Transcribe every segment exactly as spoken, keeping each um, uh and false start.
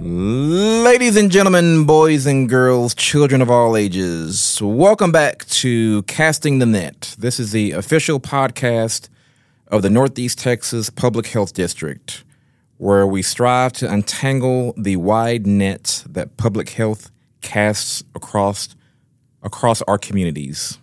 Ladies and gentlemen, boys and girls, children of all ages, welcome back to Casting the Net. This is the official podcast of the Northeast Texas Public Health District, where we strive to untangle the wide net that public health casts across across our communities.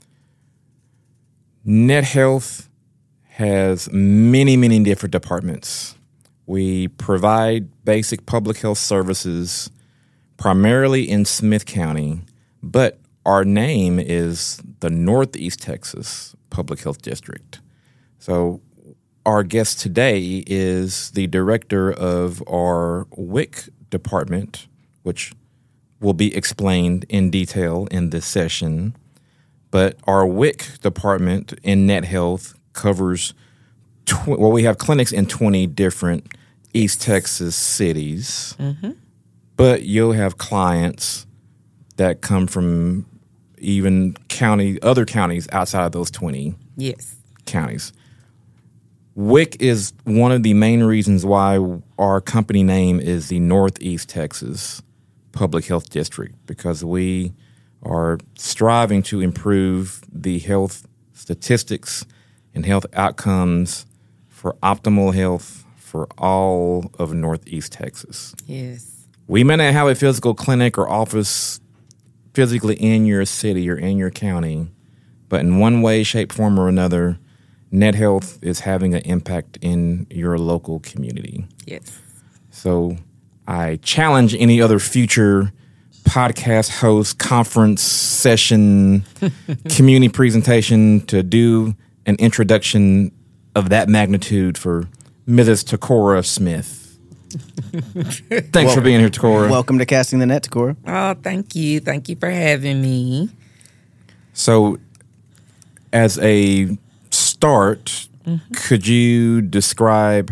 Net Health has many, many different departments. We provide basic public health services primarily in Smith County, but our name is the Northeast Texas Public Health District. So our guest today is the director of our W I C department, which will be explained in detail in this session. But our W I C department in Net Health covers, tw- well, we have clinics in twenty different East Texas cities, mm-hmm. but you'll have clients that come from even county, other counties outside of those twenty yes. counties. W I C is one of the main reasons why our company name is the Northeast Texas Public Health District, because we are striving to improve the health statistics and health outcomes for optimal health for all of Northeast Texas. Yes. We may not have a physical clinic or office physically in your city or in your county, but in one way, shape, form, or another, Net Health is having an impact in your local community. Yes. So I challenge any other future podcast host, conference session, community presentation to do an introduction of that magnitude for Missus Takora Smith. Thanks well, for being here, Takora. Welcome to Casting the Net, Takora. Oh, thank you. Thank you for having me. So, as a start, mm-hmm. could you describe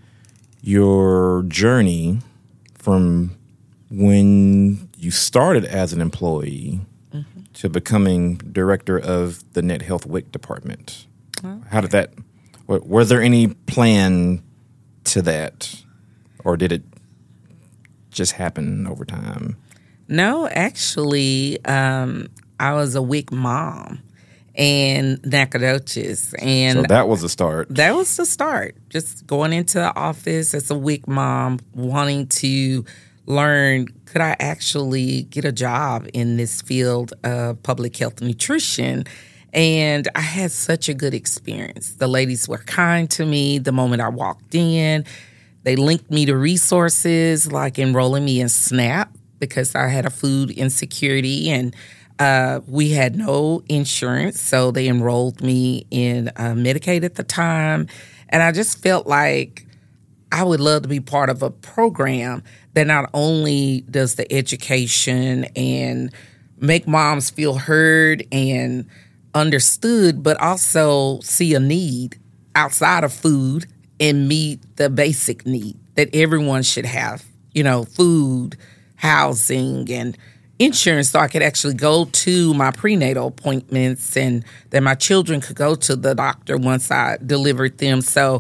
your journey from when you started as an employee mm-hmm. to becoming director of the Net Health W I C department? Okay. How did that, was there any plan to that, or did it just happen over time? No, actually, um, I was a W I C mom in Nacogdoches. And so that was the start. That was the start. Just going into the office as a W I C mom, wanting to learn, could I actually get a job in this field of public health nutrition? And I had such a good experience. The ladies were kind to me the moment I walked in. They linked me to resources like enrolling me in SNAP because I had a food insecurity and uh, we had no insurance. So they enrolled me in uh, Medicaid at the time. And I just felt like I would love to be part of a program that not only does the education and make moms feel heard and understood, but also see a need outside of food and meet the basic need that everyone should have, you know, food, housing, and insurance, so I could actually go to my prenatal appointments and that my children could go to the doctor once I delivered them. So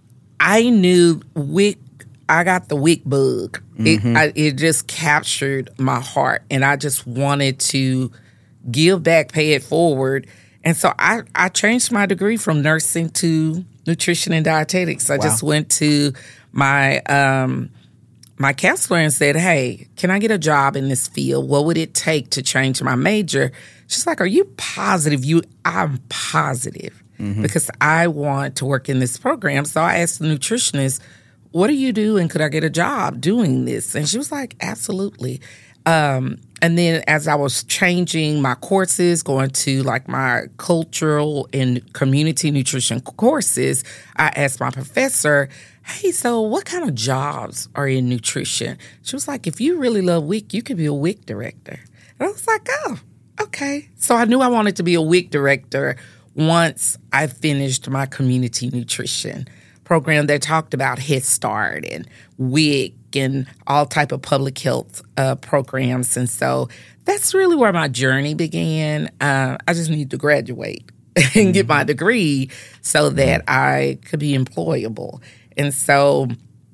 I knew W I C, I got the W I C bug. Mm-hmm. It, I, it just captured my heart, and I just wanted to give back, pay it forward. And so I, I changed my degree from nursing to nutrition and dietetics. I wow. just went to my um, my counselor and said, hey, can I get a job in this field? What would it take to change my major? She's like, are you positive? You, I'm positive mm-hmm. because I want to work in this program. So I asked the nutritionist, what do you do and could I get a job doing this? And she was like, absolutely. Um, and then as I was changing my courses, going to like my cultural and community nutrition courses, I asked my professor, hey, so what kind of jobs are in nutrition? She was like, if you really love W I C, you could be a W I C director. And I was like, oh, okay. So I knew I wanted to be a W I C director once I finished my community nutrition program that talked about Head Start and W I C and all type of public health uh, programs. And so that's really where my journey began. Uh, I just need to graduate and mm-hmm. get my degree so that I could be employable. And so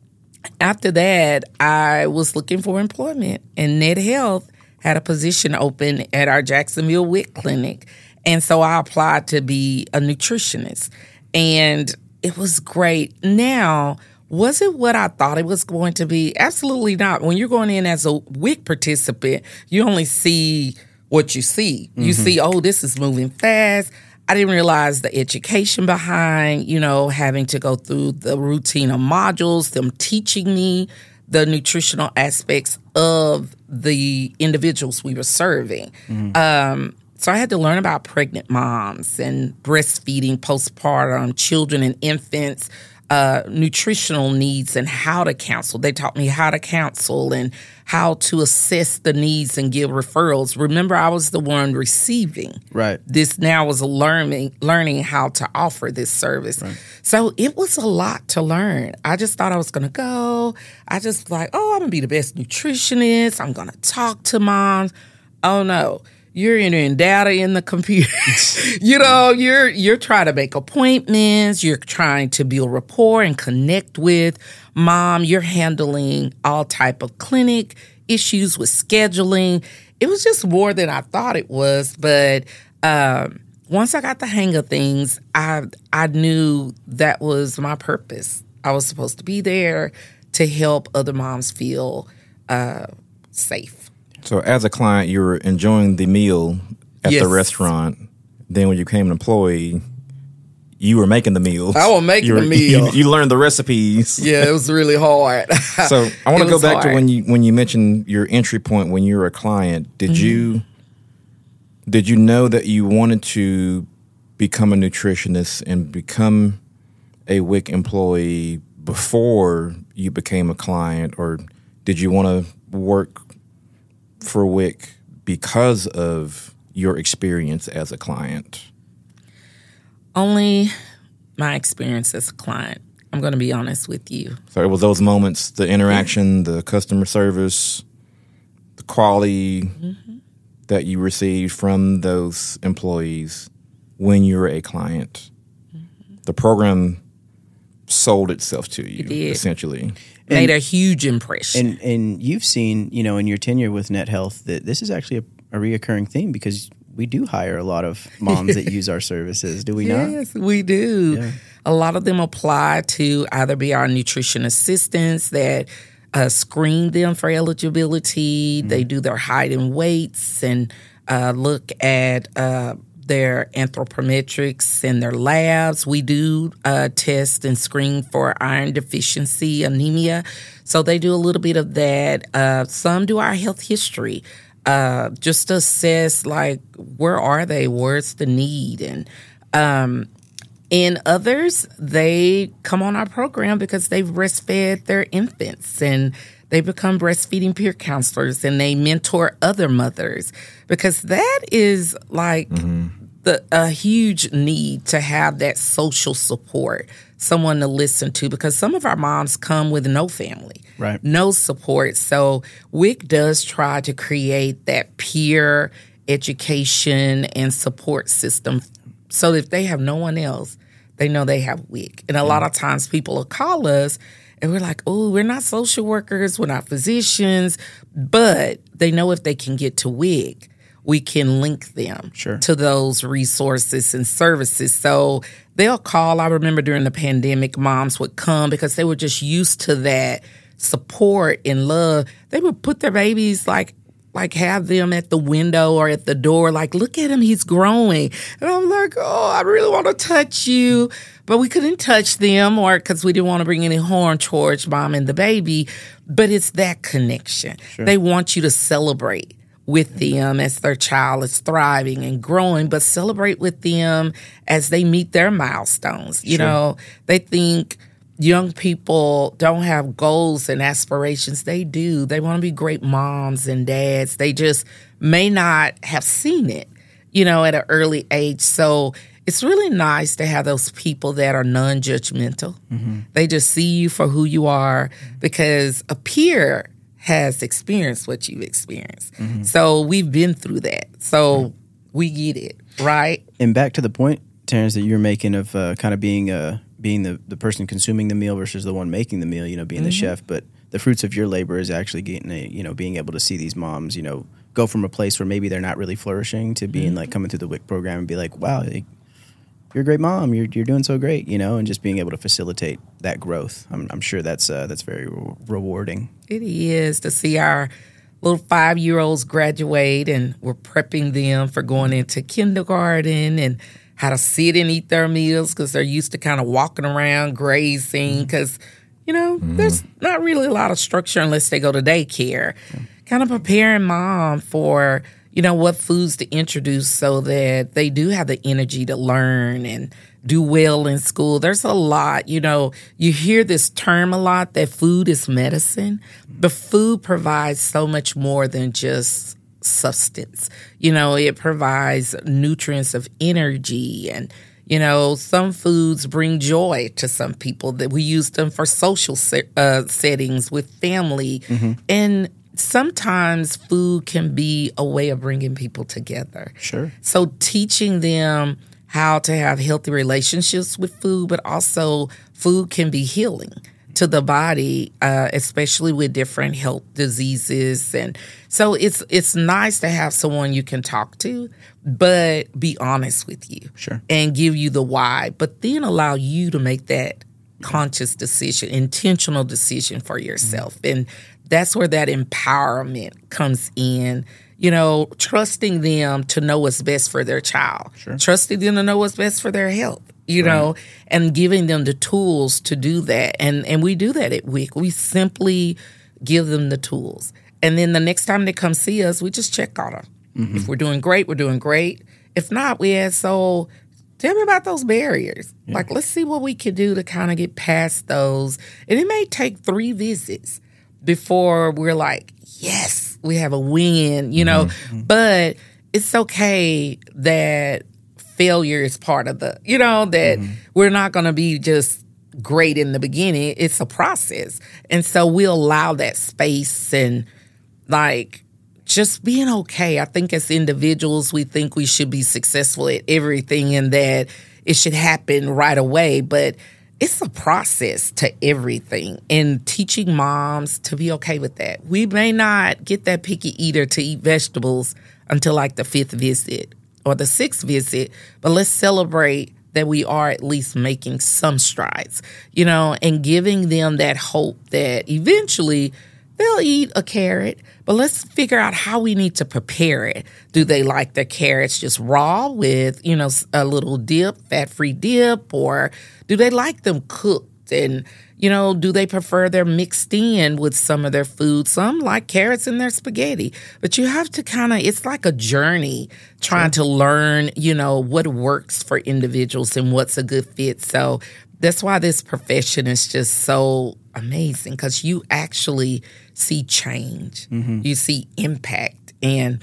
after that, I was looking for employment, and Net Health had a position open at our Jacksonville W I C clinic. And so I applied to be a nutritionist, and it was great. Now, was it what I thought it was going to be? Absolutely not. When you're going in as a W I C participant, you only see what you see. You mm-hmm. see, oh, this is moving fast. I didn't realize the education behind, you know, having to go through the routine of modules, them teaching me the nutritional aspects of the individuals we were serving. Mm-hmm. Um, so I had to learn about pregnant moms and breastfeeding, postpartum, children and infants, uh, nutritional needs, and how to counsel. They taught me how to counsel and how to assess the needs and give referrals. Remember, I was the one receiving. Right. This now was learning learning how to offer this service. Right. So it was a lot to learn. I just thought I was going to go. I just was like, oh, I'm going to be the best nutritionist. I'm going to talk to moms. Oh, no. You're entering data in the computer. you know, you're you're trying to make appointments. You're trying to build rapport and connect with mom. You're handling all type of clinic issues with scheduling. It was just more than I thought it was. But um, once I got the hang of things, I I knew that was my purpose. I was supposed to be there to help other moms feel uh, safe. So as a client, you were enjoying the meal at yes. the restaurant. Then when you became an employee, you were making the meals. I was making were, the meal. You, you learned the recipes. Yeah, it was really hard. So I want to go back hard. to when you when you mentioned your entry point when you were a client. Did mm-hmm. you did you know that you wanted to become a nutritionist and become a W I C employee before you became a client, or did you want to work for W I C because of your experience as a client? Only my experience as a client. I'm going to be honest with you. So it was those moments, the interaction, the customer service, the quality mm-hmm. that you received from those employees when you were a client. Mm-hmm. The program sold itself to you, it did. essentially. Made and, a huge impression. And and you've seen, you know, in your tenure with Net Health that this is actually a, a reoccurring theme because we do hire a lot of moms that use our services, do we yes, not? Yes, we do. Yeah. A lot of them apply to either be our nutrition assistants that uh, screen them for eligibility. Mm-hmm. They do their height and weights and uh, look at uh, their anthropometrics and their labs. We do uh, test and screen for iron deficiency, anemia. So they do a little bit of that. Uh, some do our health history, uh, just to assess, like, where are they? Where's the need? And um, in others, they come on our program because they've breastfed their infants and they become breastfeeding peer counselors and they mentor other mothers because that is like mm-hmm. the a huge need to have that social support, someone to listen to, because some of our moms come with no family, right? No support. So W I C does try to create that peer education and support system so that if they have no one else, they know they have W I C. And a mm-hmm. lot of times people will call us and we're like, oh, we're not social workers, we're not physicians, but they know if they can get to W I C, we can link them sure. to those resources and services. So they'll call. I remember during the pandemic, moms would come because they were just used to that support and love. They would put their babies like, like have them at the window or at the door, like, look at him, he's growing. And I'm like, oh, I really want to touch you. But we couldn't touch them or because we didn't want to bring any harm towards mom and the baby. But it's that connection. Sure. They want you to celebrate with them as their child is thriving and growing, but celebrate with them as they meet their milestones. You sure. know, they think young people don't have goals and aspirations. They do. They want to be great moms and dads. They just may not have seen it, you know, at an early age. So it's really nice to have those people that are non-judgmental. Mm-hmm. They just see you for who you are because a peer has experienced what you've experienced. Mm-hmm. So we've been through that. So mm-hmm. we get it, right? And back to the point, Terrence, that you're making of uh, kind of being a being the, the person consuming the meal versus the one making the meal, you know, being mm-hmm. the chef, but the fruits of your labor is actually getting a, you know, being able to see these moms, you know, go from a place where maybe they're not really flourishing to being mm-hmm. like coming through the W I C program and be like, wow, you're a great mom. You're you're doing so great, you know, and just being able to facilitate that growth. I'm, I'm sure that's uh, that's very re- rewarding. It is to see our little five-year-olds graduate, and we're prepping them for going into kindergarten and how to sit and eat their meals because they're used to kind of walking around, grazing because, you know, mm-hmm. there's not really a lot of structure unless they go to daycare. Yeah. Kind of preparing mom for, you know, what foods to introduce so that they do have the energy to learn and do well in school. There's a lot, you know, you hear this term a lot that food is medicine, but food provides so much more than just substance. You know, it provides nutrients of energy, and, you know, some foods bring joy to some people that we use them for social se- uh, settings with family. Mm-hmm. And sometimes food can be a way of bringing people together. Sure. So teaching them how to have healthy relationships with food, but also food can be healing to the body, uh, especially with different health diseases. And so it's it's nice to have someone you can talk to, but be honest with you. Sure. And give you the why, but then allow you to make that conscious decision, intentional decision for yourself. Mm-hmm. And that's where that empowerment comes in, you know, trusting them to know what's best for their child, sure. trusting them to know what's best for their health, you right. know, and giving them the tools to do that. And and we do that at W I C. We simply give them the tools. And then the next time they come see us, we just check on them. Mm-hmm. If we're doing great, we're doing great. If not, we ask, so tell me about those barriers. Yeah. Like, let's see what we can do to kind of get past those. And it may take three visits before we're like, yes, we have a win, you know, mm-hmm. but it's okay that failure is part of the, you know, that mm-hmm. we're not going to be just great in the beginning. It's a process. And so we allow that space and like just being okay. I think as individuals, we think we should be successful at everything and that it should happen right away, but it's a process to everything, and teaching moms to be okay with that. We may not get that picky eater to eat vegetables until like the fifth visit or the sixth visit, but let's celebrate that we are at least making some strides, you know, and giving them that hope that eventually they'll eat a carrot, but let's figure out how we need to prepare it. Do they like their carrots just raw with, you know, a little dip, fat-free dip, or do they like them cooked? And, you know, do they prefer they're mixed in with some of their food? Some like carrots in their spaghetti. But you have to kind of, it's like a journey trying sure. to learn, you know, what works for individuals and what's a good fit. So that's why this profession is just so amazing, because you actually see change. Mm-hmm. You see impact. And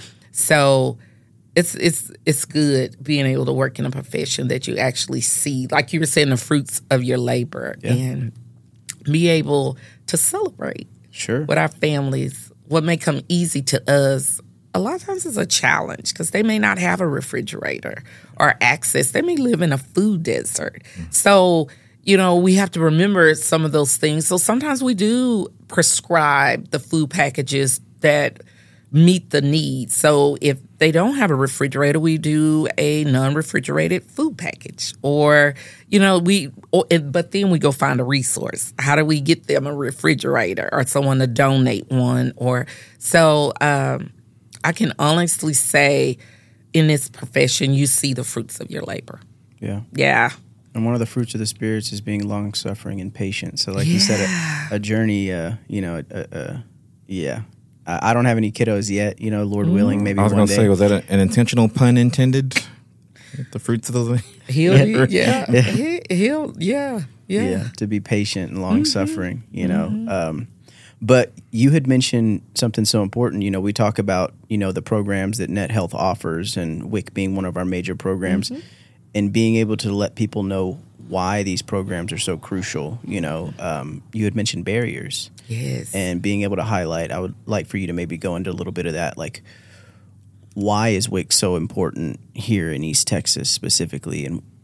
so it's it's it's good being able to work in a profession that you actually see, like you were saying, the fruits of your labor, yeah. and be able to celebrate sure. with our families. What may come easy to us, a lot of times is a challenge because they may not have a refrigerator or access. They may live in a food desert. Mm-hmm. So, you know, we have to remember some of those things. So sometimes we do prescribe the food packages that meet the needs. So if they don't have a refrigerator, we do a non-refrigerated food package. Or, you know, we, or, but then we go find a resource. How do we get them a refrigerator or someone to donate one? Or so um, I can honestly say in this profession, you see the fruits of your labor. Yeah. Yeah. And one of the fruits of the spirits is being long-suffering and patient. So like yeah. you said, a, a journey, uh, you know, uh, uh, yeah. I don't have any kiddos yet, you know, Lord mm. willing, maybe I was one going to day. say, was that a, an intentional pun intended? The fruits of the... He'll, yeah, yeah. He, he'll, yeah, yeah. Yeah, to be patient and long-suffering, mm-hmm. you know. Mm-hmm. Um, but you had mentioned something so important. You know, we talk about, you know, the programs that Net Health offers, and W I C being one of our major programs, mm-hmm. and being able to let people know why these programs are so crucial. You know, um, you had mentioned barriers. Yes. And being able to highlight, I would like for you to maybe go into a little bit of that. Like, why is W I C so important here in East Texas specifically? And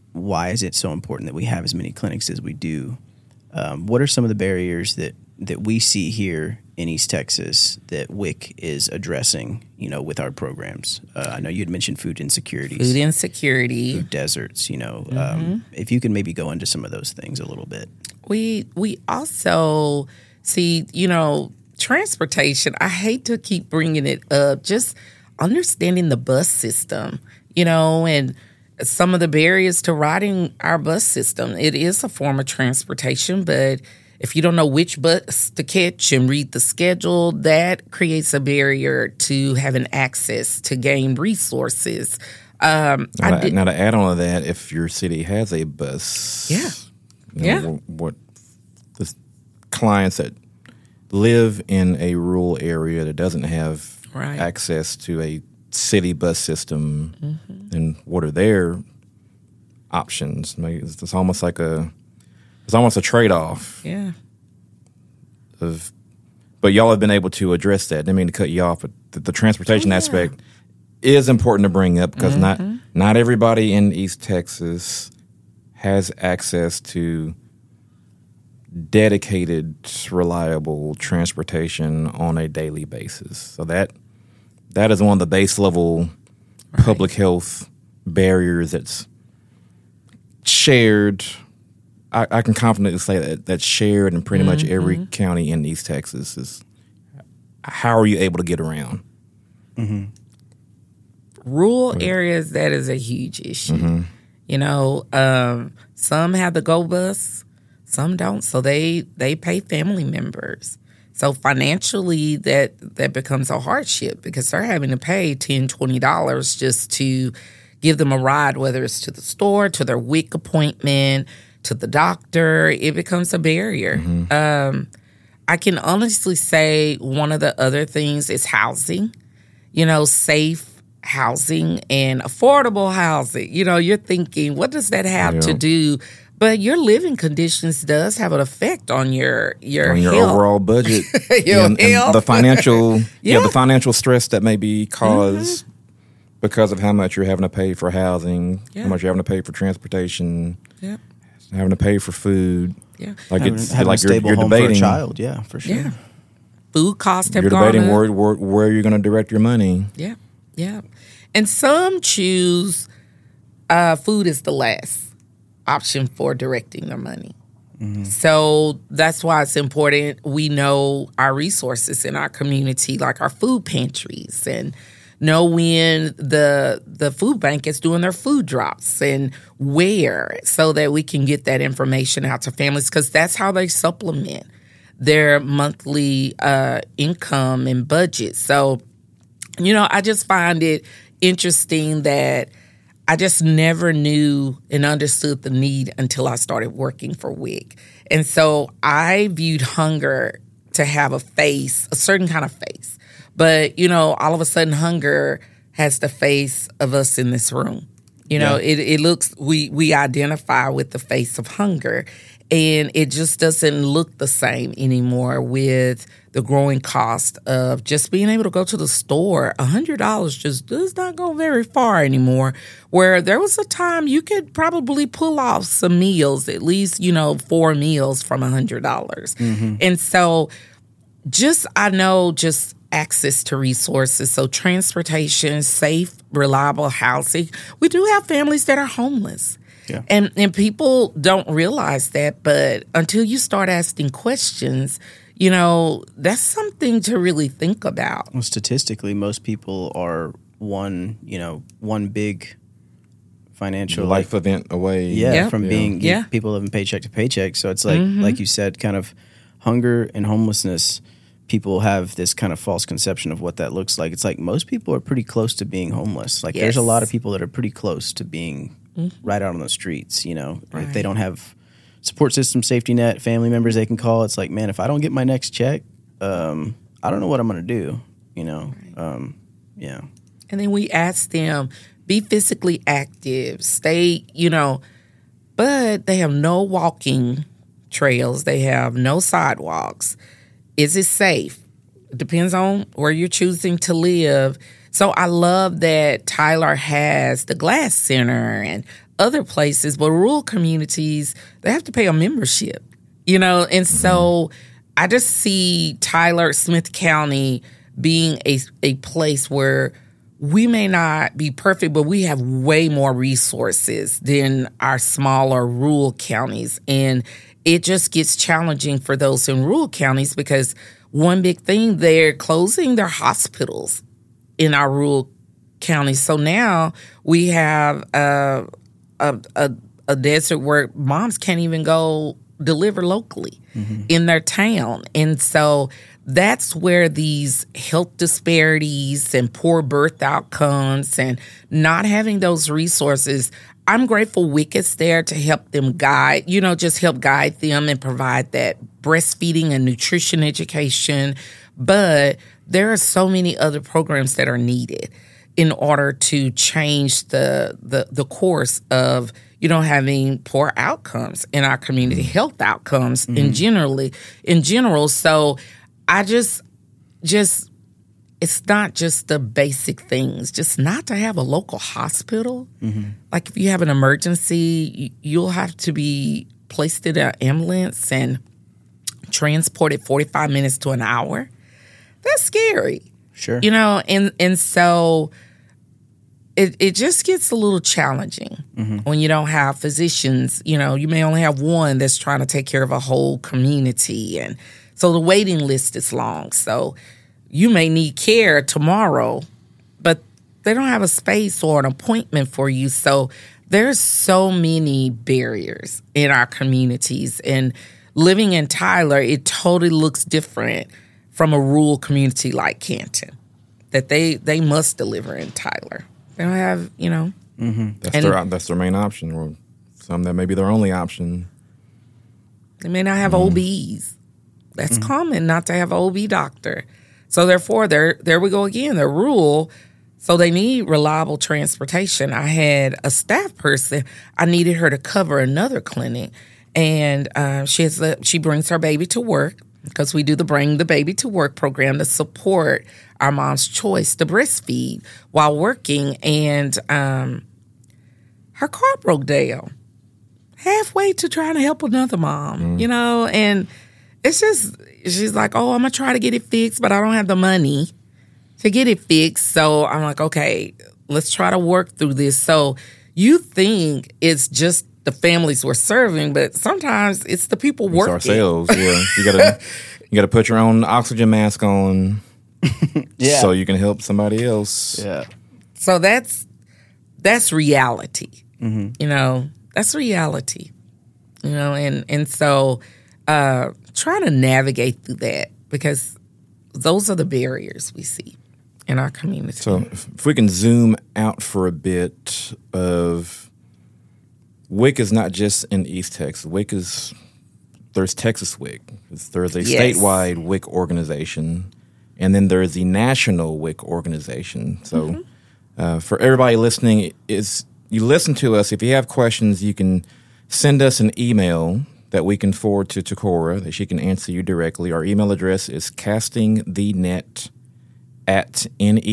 why is it so important that we have as many clinics as we do? Um, what are some of the barriers that, that we see here in East Texas that W I C is addressing, you know, with our programs? Uh, I know you had mentioned food insecurities. Food insecurity. Food deserts, you know. Mm-hmm. Um, if you can maybe go into some of those things a little bit. We we also see, you know, transportation. I hate to keep bringing it up, just understanding the bus system, you know, and some of the barriers to riding our bus system. It is a form of transportation, but if you don't know which bus to catch and read the schedule, that creates a barrier to having access to gain resources. Um, now, I to, did, now to add on to that, if your city has a bus, yeah, you know, yeah, what, what the clients that live in a rural area that doesn't have right. access to a city bus system, mm-hmm. then what are their options? Maybe it's, it's almost like a it's almost a trade off. Yeah. Of, but y'all have been able to address that. I didn't mean to cut you off, but the, the transportation oh, yeah. aspect is important to bring up because mm-hmm. not not everybody in East Texas has access to dedicated, reliable transportation on a daily basis. So that that is one of the base level right. public health barriers that's shared. I, I can confidently say that that's shared in pretty mm-hmm. much every county in East Texas. Is how are you able to get around? Mm-hmm. Rural right. areas, that is a huge issue. Mm-hmm. You know, um, some have the Go Bus, some don't. So they they pay family members. So financially, that that becomes a hardship because they're having to pay ten dollars, twenty dollars just to give them a ride, whether it's to the store, to their W I C appointment, to the doctor. It becomes a barrier. Mm-hmm. Um, I can honestly say one of the other things is housing, you know, safe housing and affordable housing. You know, you're thinking, what does that have yeah. to do? But your living conditions does have an effect on your your on your health. overall budget, your and, health. and the financial, yeah. yeah, the financial stress that may be caused mm-hmm. because of how much you're having to pay for housing, yeah. how much you're having to pay for transportation, yeah. having to pay for food. Yeah, like having, it's having like a stable you're, you're home debating for a child. Yeah, for sure. Yeah, food costs have you're gone debating up. where, where where you're going to direct your money. Yeah, yeah, and some choose uh, food is the last option for directing their money. Mm-hmm. So that's why it's important we know our resources in our community, like our food pantries, and know when the the food bank is doing their food drops and where, so that we can get that information out to families, because that's how they supplement their monthly uh, income and budget. So, you know, I just find it interesting that I just never knew and understood the need until I started working for W I C. And so I viewed hunger to have a face, a certain kind of face. But, you know, all of a sudden hunger has the face of us in this room. You know, yeah. it, it looks, we, we identify with the face of hunger. And it just doesn't look the same anymore with the growing cost of just being able to go to the store. one hundred dollars just does not go very far anymore, where there was a time you could probably pull off some meals, at least, you know, four meals from one hundred dollars. Mm-hmm. And so just, I know, just access to resources. So transportation, safe, reliable housing. We do have families that are homeless. Yeah. And and people don't realize that, but until you start asking questions, you know, that's something to really think about. Well, statistically, most people are one, you know, one big financial life like, event away. Yeah, yeah. from yeah. being yeah. people living paycheck to paycheck. So it's like, mm-hmm. like you said, kind of hunger and homelessness. People have this kind of false conception of what that looks like. It's like most people are pretty close to being homeless. Like yes. there's a lot of people that are pretty close to being mm-hmm. right out on the streets, you know, right. if they don't have support system, safety net, family members they can call. It's like, man, if I don't get my next check, um, I don't know what I'm going to do, you know? Right. Um, yeah. And then we ask them, be physically active, stay, you know, but they have no walking trails. They have no sidewalks. Is it safe? It depends on where you're choosing to live. So I love that Tyler has the Glass Center and other places, but rural communities, they have to pay a membership, you know? And so I just see Tyler, Smith County being a, a place where we may not be perfect, but we have way more resources than our smaller rural counties. And it just gets challenging for those in rural counties because one big thing, they're closing their hospitals in our rural counties. So now we have uh, a, a, a desert where moms can't even go deliver locally mm-hmm. in their town. And so that's where these health disparities and poor birth outcomes and not having those resources, I'm grateful W I C is there to help them guide, you know, just help guide them and provide that breastfeeding and nutrition education. But there are so many other programs that are needed in order to change the the, the course of, you know, having poor outcomes in our community, health outcomes mm-hmm. in generally in general. So I just, just, it's not just the basic things, just not to have a local hospital. Mm-hmm. Like if you have an emergency, you'll have to be placed in an ambulance and transported forty-five minutes to an hour. That's scary. Sure. You know, and, and so it, it just gets a little challenging mm-hmm. when you don't have physicians. You know, you may only have one that's trying to take care of a whole community, and so the waiting list is long. So you may need care tomorrow, but they don't have a space or an appointment for you. So there's so many barriers in our communities. And living in Tyler, it totally looks different from a rural community like Canton, that they, they must deliver in Tyler. They don't have, you know. Mm-hmm. That's, their, that's their main option, or some that may be their only option. They may not have mm-hmm. O Bs. That's mm-hmm. common not to have an O B doctor. So therefore, there there we go again. They're rural, so they need reliable transportation. I had a staff person. I needed her to cover another clinic, and uh, she has a, she brings her baby to work because we do the Bring the Baby to Work program to support our mom's choice to breastfeed while working. And um, her car broke down halfway to trying to help another mom, mm-hmm. you know, and it's just, she's like, oh, I'm going to try to get it fixed, but I don't have the money to get it fixed. So I'm like, okay, let's try to work through this. So you think it's just the families we're serving, but sometimes it's the people it's working. Ourselves, yeah. You gotta, you gotta put your own oxygen mask on, yeah. so you can help somebody else. Yeah. So that's that's reality. Mm-hmm. You know, that's reality. You know, and and so. Uh, trying to navigate through that because those are the barriers we see in our community. So if we can zoom out for a bit of W I C is not just in East Texas. W I C is, there's Texas W I C. There's a yes. statewide W I C organization, and then there's the national W I C organization. So mm-hmm. uh, for everybody listening, is you listen to us. If you have questions, you can send us an email that we can forward to Takora, that she can answer you directly. Our email address is castingthenet at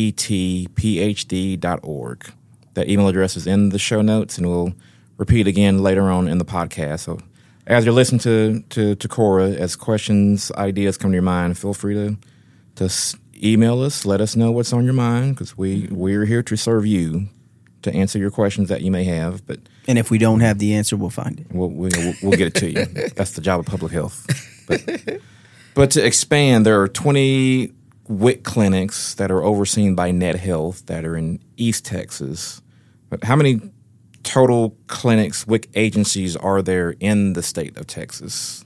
netphd dot org. That email address is in the show notes, and we'll repeat again later on in the podcast. So as you're listening to, to Takora, as questions, ideas come to your mind, feel free to, to email us. Let us know what's on your mind, because we, we're here to serve you, to answer your questions that you may have. But and if we don't have the answer, we'll find it. We'll, we'll, we'll get it to you. That's the job of public health. But, but to expand, there are twenty W I C clinics that are overseen by Net Health that are in East Texas. But how many total clinics, W I C agencies are there in the state of Texas?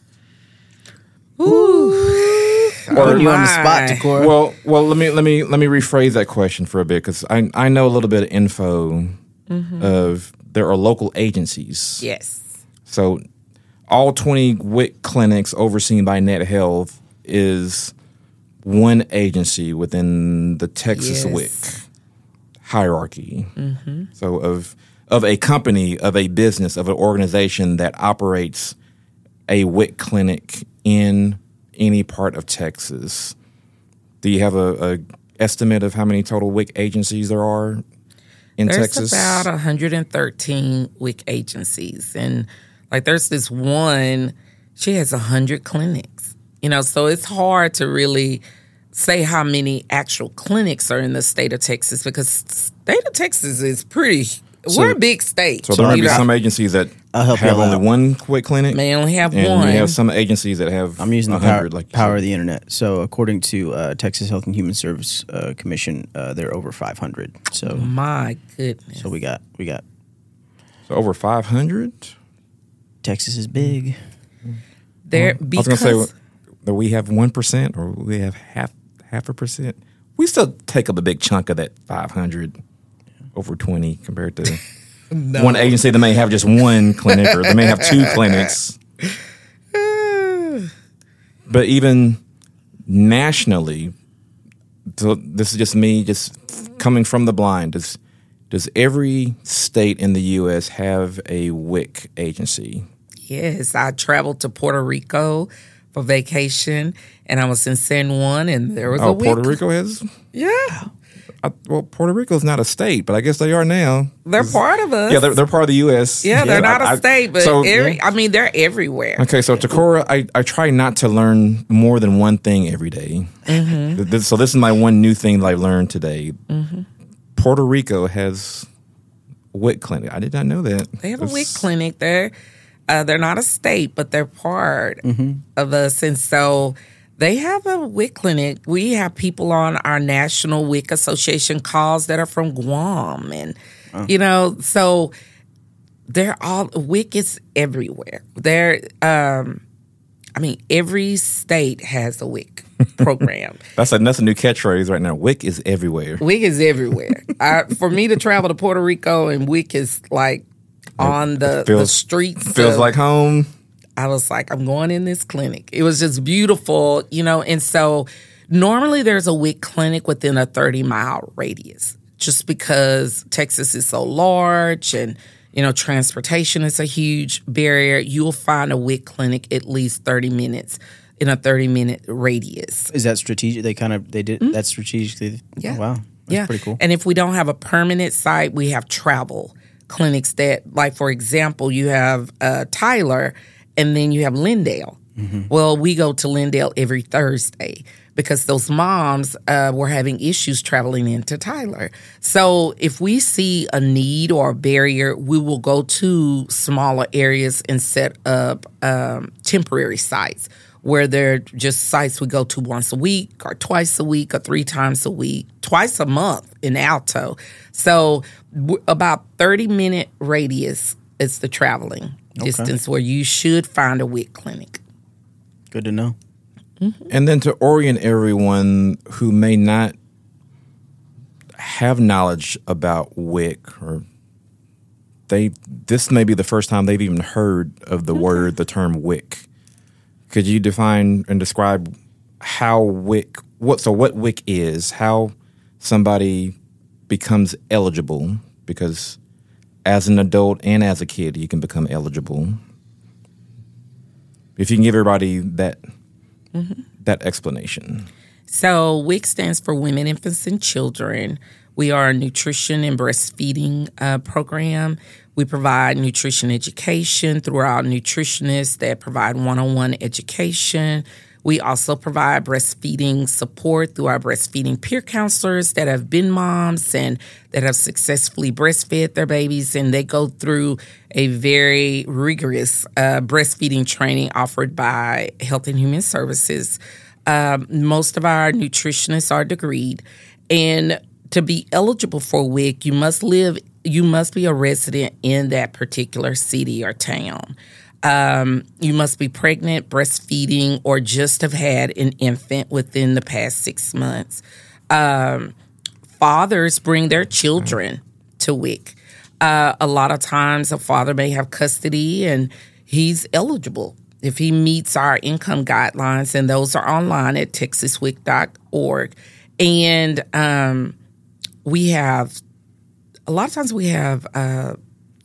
Ooh. Or you on the spot, Takora. Well, well, let me let me let me rephrase that question for a bit, because I I know a little bit of info mm-hmm. of there are local agencies. Yes. So all twenty W I C clinics overseen by Net Health is one agency within the Texas yes. W I C hierarchy. Mm-hmm. So of of a company, of a business, of an organization that operates a W I C clinic in any part of Texas. Do you have a, a estimate of how many total W I C agencies there are in there's Texas? about one hundred thirteen W I C agencies. And like there's this one, she has one hundred clinics. You know, so it's hard to really say how many actual clinics are in the state of Texas because state of Texas is pretty, So- we're a big state. So there may You be know, some agencies that I'll help have y'all only out. one quick clinic. may only have and one. we have some agencies that have I'm using the one power, hundred, like you power said. of the internet. So according to uh, Texas Health and Human Service uh, Commission, uh, they're over five hundred. So My goodness. so we got we got So over five hundred? Texas is big. There, I was because going to say that we have one percent or we have half half a percent. We still take up a big chunk of that five hundred over twenty compared to No. one agency that may have just one clinic or they may have two clinics. But even nationally, so this is just me just coming from the blind. Does, does every state in the U S have a W I C agency? Yes, I traveled to Puerto Rico for vacation, and I was in San Juan, and there was Oh, a W I C. Puerto Rico has? Yeah, I, well, Puerto Rico is not a state, but I guess they are now. they're part of us. Yeah, they're, they're part of the U S. Yeah, they're not I- a I- state, but so- every, I mean, they're everywhere. Okay, so Takora, I, I try not to learn more than one thing every day. Mm-hmm. Th- this- so this is my one new thing that I learned today. Puerto Rico has a W I C clinic. I did not know that. They have a That's- W I C clinic. They're uh, they're not a state, but they're part Mm-hmm. of us, and so they have a W I C clinic. We have people on our National W I C Association calls that are from Guam, and you know, so they're all W I C is everywhere. They're, um, I mean, every state has a W I C program. That's a, that's a new catchphrase right now. W I C is everywhere. W I C is everywhere. I, for me to travel to Puerto Rico and W I C is like on the, the feels- streets. Feels of- like home. I was like, I'm going in this clinic. It was just beautiful, you know. And so normally there's a W I C clinic within a thirty mile radius just because Texas is so large and, you know, transportation is a huge barrier. You'll find a W I C clinic at least thirty minutes in a thirty minute radius. Is that strategic? They kind of they did that's strategically. Mm-hmm. Yeah. Oh, wow. That's yeah. pretty cool. And if we don't have a permanent site, we have travel clinics that, like, for example, you have uh, Tyler and then you have Lindale. Mm-hmm. Well, we go to Lindale every Thursday because those moms uh, were having issues traveling into Tyler. So if we see a need or a barrier, we will go to smaller areas and set up um, temporary sites where they're just sites we go to once a week or twice a week or three times a week, twice a month in Alto. So w- about thirty minute radius is the traveling distance where you should find a W I C clinic. Good to know. And then to orient everyone who may not have knowledge about W I C or they this may be the first time they've even heard of the word, the term W I C. Could you define and describe how W I C, what so what W I C is, how somebody becomes eligible? Because as an adult and as a kid, you can become eligible. If you can give everybody that that explanation. So W I C stands for Women, Infants, and Children. We are a nutrition and breastfeeding uh, program. We provide nutrition education through our nutritionists that provide one-on-one education. We also provide breastfeeding support through our breastfeeding peer counselors that have been moms and that have successfully breastfed their babies, and they go through a very rigorous uh, breastfeeding training offered by Health and Human Services. Um, most of our nutritionists are degreed, and to be eligible for W I C, you must live, you must be a resident in that particular city or town. Um, you must be pregnant, breastfeeding, or just have had an infant within the past six months. Um, fathers bring their children to W I C. Uh, a lot of times a father may have custody and he's eligible if he meets our income guidelines, and those are online at texas w i c dot org. And um, we have, a lot of times we have uh,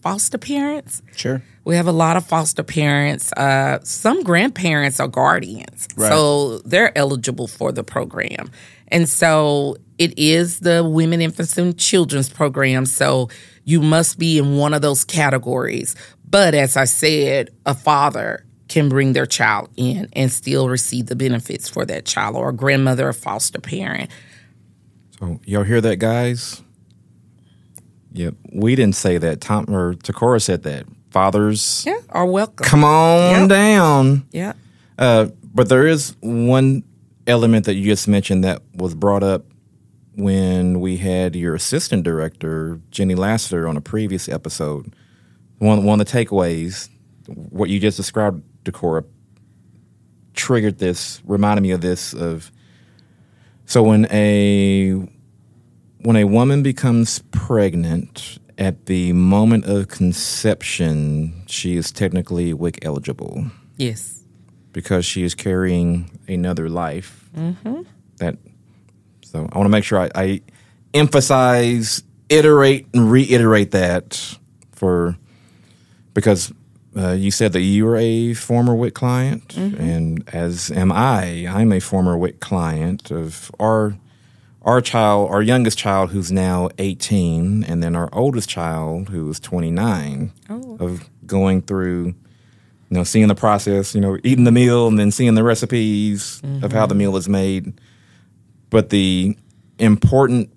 foster parents. Sure. We have a lot of foster parents. Uh, some grandparents are guardians, Right. so they're eligible for the program. And so it is the Women, Infants, and Children's program, so you must be in one of those categories. But as I said, a father can bring their child in and still receive the benefits for that child, or a grandmother or foster parent. So y'all hear that, guys? Yep. We didn't say that. Tom or Takora said that. Fathers, Yeah, are welcome. come on Yep. down. Yeah. Uh, but there is one element that you just mentioned that was brought up when we had your assistant director, Jenny Lassiter, on a previous episode. One, one of the takeaways, what you just described, Takora, triggered this, reminded me of this, of so when a when a woman becomes pregnant, at the moment of conception, she is technically W I C eligible Yes. because she is carrying another life. Mm-hmm. That so I want to make sure I, I emphasize, iterate, and reiterate that for because uh, you said that you were a former W I C client, mm-hmm. and as am I. I'm a former W I C client of our. Our child, our youngest child, who's now eighteen, and then our oldest child, who is twenty-nine, oh. of going through, you know, seeing the process, you know, eating the meal and then seeing the recipes mm-hmm. of how the meal is made. But the important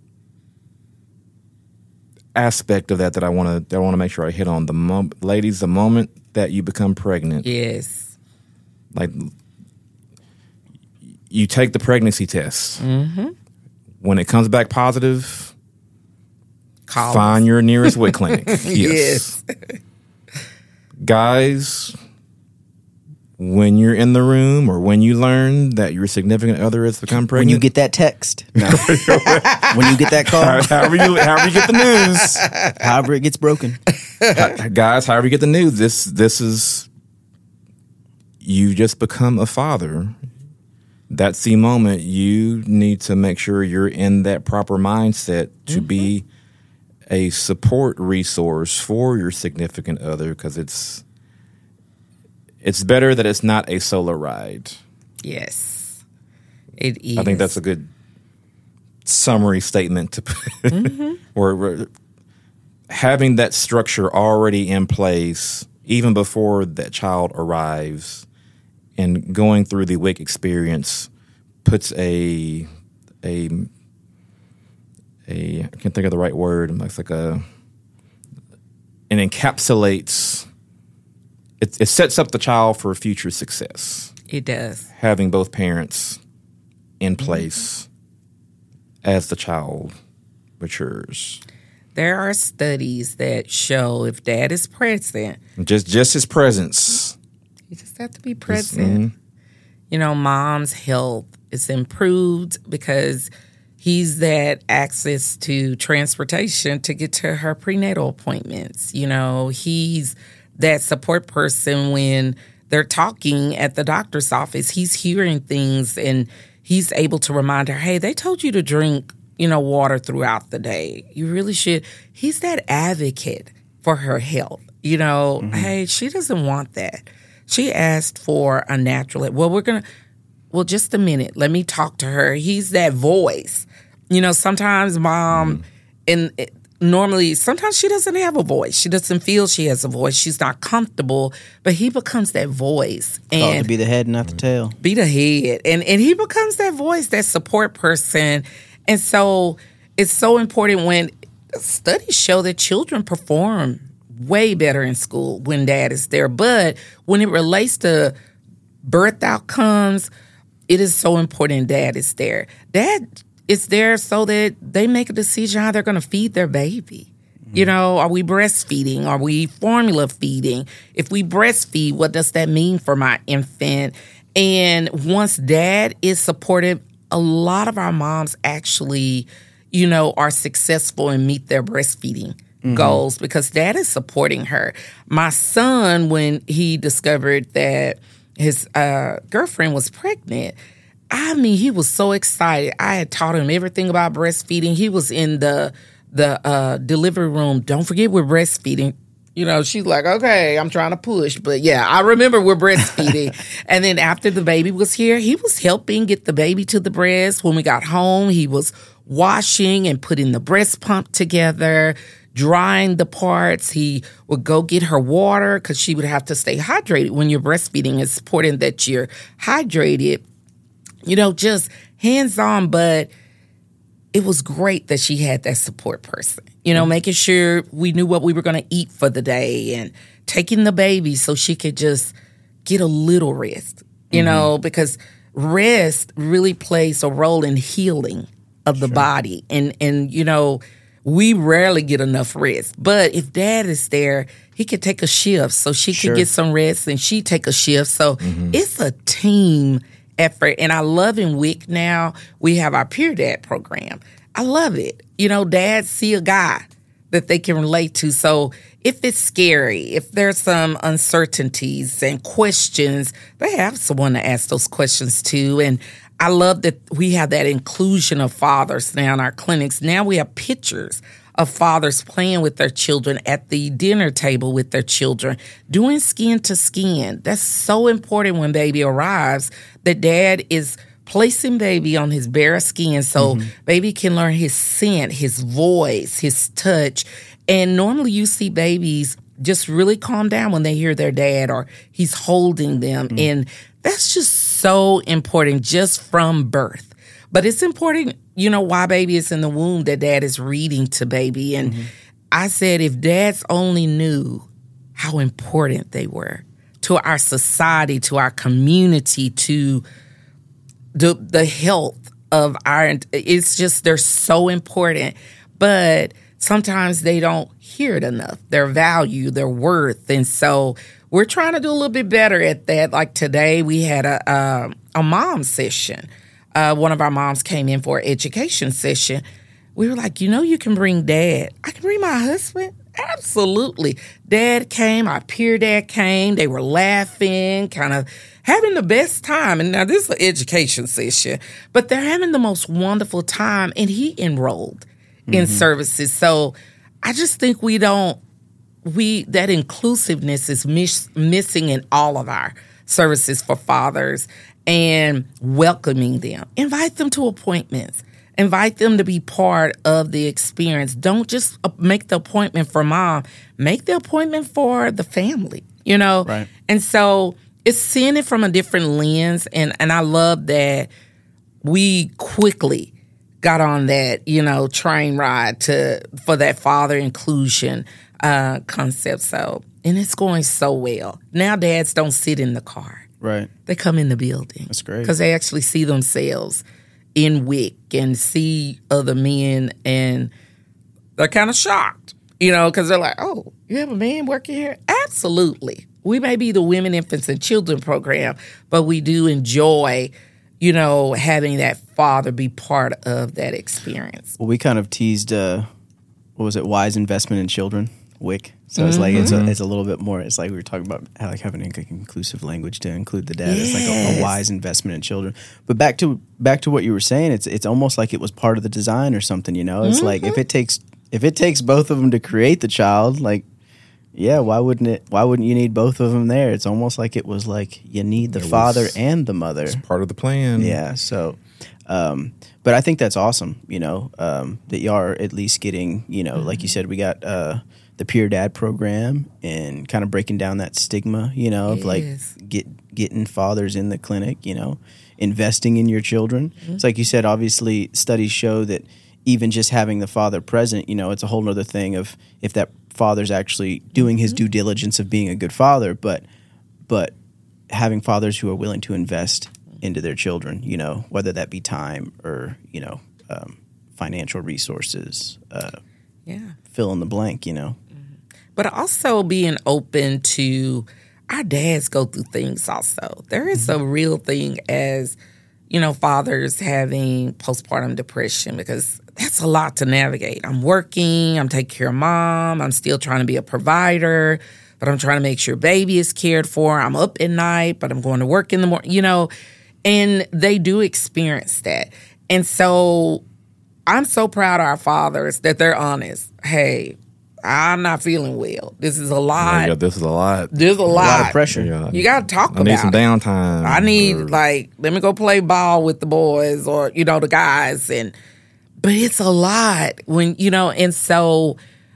aspect of that that I want to that I want to make sure I hit on, the mom, ladies, the moment that you become pregnant, yes, like you take the pregnancy test. Mm-hmm. When it comes back positive, Call find us. your nearest W I C clinic. Yes. Yes. Guys, when you're in the room or when you learn that your significant other has become pregnant. When you get that text. No. When you get that call. however, you, however you get the news. However it gets broken. Guys, however you get the news, this this is, you just become a father. That's the moment you need to make sure you're in that proper mindset to mm-hmm. be a support resource for your significant other, because it's it's better that it's not a solo ride. Yes, it is. I think that's a good summary statement to put. Mm-hmm. where, where having that structure already in place, even before that child arrives, and going through the W I C experience puts a a a I can't think of the right word. It's like a it encapsulates. It, it sets up the child for future success. It does. Having both parents in place mm-hmm. as the child matures. There are studies that show if dad is present, just just his presence. You just have to be present. Mm-hmm. You know, mom's health is improved because he's that access to transportation to get to her prenatal appointments. You know, he's that support person when they're talking at the doctor's office. He's hearing things and he's able to remind her, hey, they told you to drink, you know, water throughout the day. You really should. He's that advocate for her health. You know, mm-hmm. hey, she doesn't want that. She asked for a natural. Well, we're going to, well, just a minute. Let me talk to her. He's that voice. You know, sometimes mom, mm. and it, normally, sometimes she doesn't have a voice. She doesn't feel she has a voice. She's not comfortable, but he becomes that voice. And Called to be the head, not the tail. Be the head. And, and he becomes that voice, that support person. And so it's so important when studies show that children perform way better in school when dad is there. But when it relates to birth outcomes, it is so important dad is there. Dad is there so that they make a decision how they're going to feed their baby. Mm-hmm. You know, are we breastfeeding? Are we formula feeding? If we breastfeed, what does that mean for my infant? And once dad is supportive, a lot of our moms actually, you know, are successful and meet their breastfeeding Mm-hmm. goals because dad is supporting her. My son, when he discovered that his uh, girlfriend was pregnant, I mean, he was so excited. I had taught him everything about breastfeeding. He was in the the uh, delivery room. Don't forget we're breastfeeding. You know, she's like, okay, I'm trying to push. But yeah, I remember we're breastfeeding. And then after the baby was here, he was helping get the baby to the breast. When we got home, he was washing and putting the breast pump together, drying the parts. He would go get her water because she would have to stay hydrated. When you're breastfeeding, it's important that you're hydrated. You know, just hands-on, but it was great that she had that support person, you know, mm-hmm. making sure we knew what we were going to eat for the day and taking the baby so she could just get a little rest, you mm-hmm. know, because rest really plays a role in healing of the sure. body. And, and, you know, we rarely get enough rest. But if dad is there, he could take a shift so she sure. could get some rest and she take a shift. So mm-hmm. it's a team effort. And I love in W I C now, we have our Peer Dad program. I love it. You know, dads see a guy that they can relate to. So if it's scary, if there's some uncertainties and questions, they have someone to ask those questions to. And I love that we have that inclusion of fathers now in our clinics. Now we have pictures of fathers playing with their children at the dinner table with their children, doing skin to skin. That's so important when baby arrives, that dad is placing baby on his bare skin so mm-hmm. baby can learn his scent, his voice, his touch. And normally you see babies just really calm down when they hear their dad or he's holding them. Mm-hmm. And that's just so important just from birth. But it's important, you know, while baby is in the womb, that dad is reading to baby. And mm-hmm. I said, if dads only knew how important they were to our society, to our community, to the, the health of our, it's just, they're so important. But sometimes they don't hear it enough, their value, their worth. And so we're trying to do a little bit better at that. Like today, we had a, a, a mom session. Uh, one of our moms came in for an education session. We were like, you know, you can bring dad. I can bring my husband. Absolutely. Dad came, our peer dad came. They were laughing, kind of having the best time. And now this is an education session, but they're having the most wonderful time. And he enrolled mm-hmm. in services. So I just think we don't, we, that inclusiveness is miss, missing in all of our services for fathers. And welcoming them. Invite them to appointments. Invite them to be part of the experience. Don't just make the appointment for mom. Make the appointment for the family, you know? Right. And so it's seeing it from a different lens. And, and I love that we quickly got on that, you know, train ride to for that father inclusion uh, concept. So, and it's going so well. Now dads don't sit in the car. Right. They come in the building. That's great. Because they actually see themselves in W I C and see other men, and they're kind of shocked, you know, because they're like, oh, you have a man working here? Absolutely. We may be the Women, Infants, and Children program, but we do enjoy, you know, having that father be part of that experience. Well, we kind of teased, uh, what was it, Wise Investment in Children, W I C. So it's mm-hmm. like it's a, it's a little bit more. It's like we were talking about how like having an inclusive language to include the dad. Yes. It's like a, a wise investment in children. But back to back to what you were saying, it's it's almost like it was part of the design or something. You know, it's mm-hmm. like if it takes if it takes both of them to create the child, like yeah, why wouldn't it? Why wouldn't you need both of them there? It's almost like it was like you need the it father was, and the mother. It's part of the plan. Yeah. So. Um, but I think that's awesome. You know, um, that you are at least getting. You know, mm-hmm. like you said, we got. Uh, the Peer Dad program and kind of breaking down that stigma, you know, of like get getting fathers in the clinic, you know, investing in your children. Mm-hmm. It's like you said, obviously studies show that even just having the father present, you know, it's a whole other thing of if that father's actually doing his mm-hmm. due diligence of being a good father, but but having fathers who are willing to invest into their children, you know, whether that be time or, you know, um, financial resources, uh, yeah, fill in the blank, you know. But also being open to our dads go through things also. There is a real thing as, you know, fathers having postpartum depression because that's a lot to navigate. I'm working, I'm taking care of mom, I'm still trying to be a provider, but I'm trying to make sure baby is cared for. I'm up at night, but I'm going to work in the morning, you know, and they do experience that. And so I'm so proud of our fathers that they're honest. Hey, I'm not feeling well. This is a lot. Yeah, this is a lot. There's a lot. A lot of pressure. Yeah. You got to talk I about need some it. downtime. I need or- like let me go play ball with the boys or you know the guys and but it's a lot when you know and so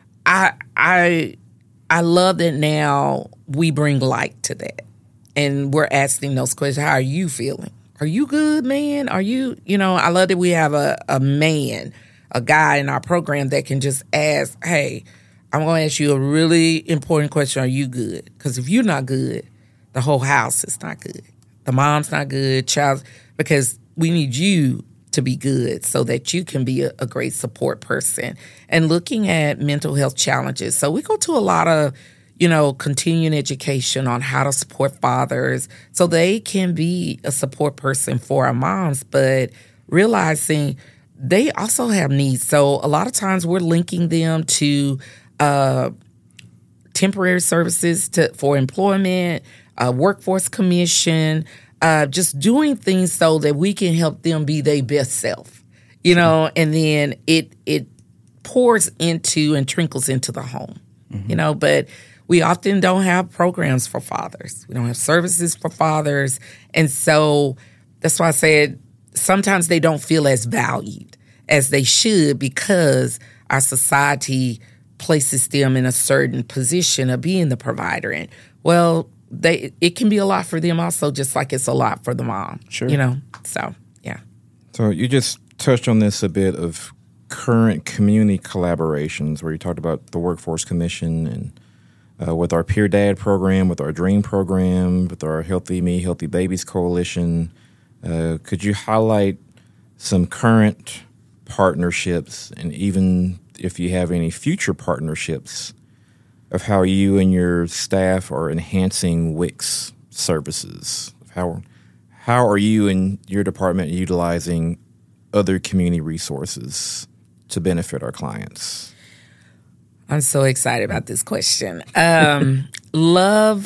I I I love that now we bring light to that and we're asking those questions. How are you feeling? Are you good, man? Are you you know I love that we have a a man, a guy in our program that can just ask, hey, I'm going to ask you a really important question. Are you good? Because if you're not good, the whole house is not good. The mom's not good, child, because we need you to be good so that you can be a, a great support person. And looking at mental health challenges. So we go to a lot of, you know, continuing education on how to support fathers so they can be a support person for our moms, but realizing they also have needs. So a lot of times we're linking them to uh, temporary services to, for employment, uh, workforce commission, uh, just doing things so that we can help them be their best self, you know, and then it it pours into and trickles into the home, mm-hmm. you know, but we often don't have programs for fathers. We don't have services for fathers. And so that's why I said sometimes they don't feel as valued as they should because our society places them in a certain position of being the provider. And, well, they it can be a lot for them also, just like it's a lot for the mom. Sure. You know, so, yeah. So you just touched on this a bit of current community collaborations where you talked about the Workforce Commission and uh, with our Peer Dad program, with our DREAM program, with our Healthy Me, Healthy Babies Coalition. Uh, could you highlight some current partnerships and even if you have any future partnerships of how you and your staff are enhancing W I C services? How how are you and your department utilizing other community resources to benefit our clients? I'm so excited about this question. Um, love,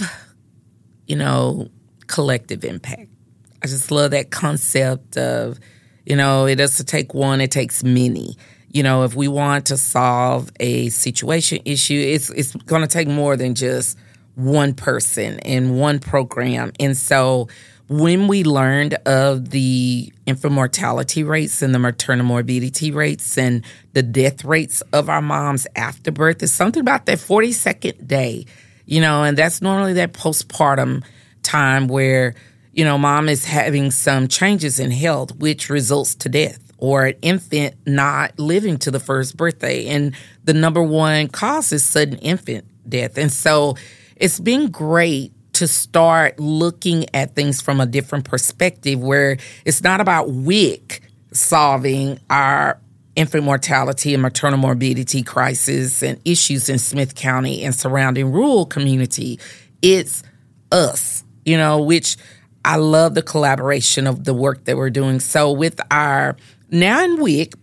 you know, collective impact. I just love that concept of, you know, it doesn't take one, it takes many. You know, if we want to solve a situation issue, it's it's going to take more than just one person and one program. And so when we learned of the infant mortality rates and the maternal morbidity rates and the death rates of our moms after birth, there's something about that forty-second day, you know, and that's normally that postpartum time where, you know, mom is having some changes in health, which results to death, or an infant not living to the first birthday. And the number one cause is sudden infant death. And so it's been great to start looking at things from a different perspective where it's not about W I C solving our infant mortality and maternal morbidity crisis and issues in Smith County and surrounding rural community. It's us, you know, which I love the collaboration of the work that we're doing. So with our, now in W I C,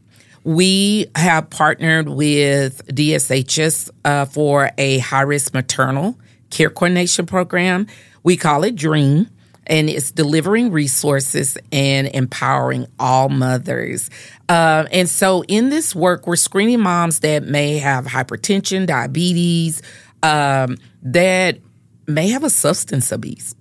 we have partnered with D S H S uh, for a high-risk maternal care coordination program. We call it DREAM, and it's delivering resources and empowering all mothers. Uh, and so in this work, we're screening moms that may have hypertension, diabetes, um, that may have a substance abuse.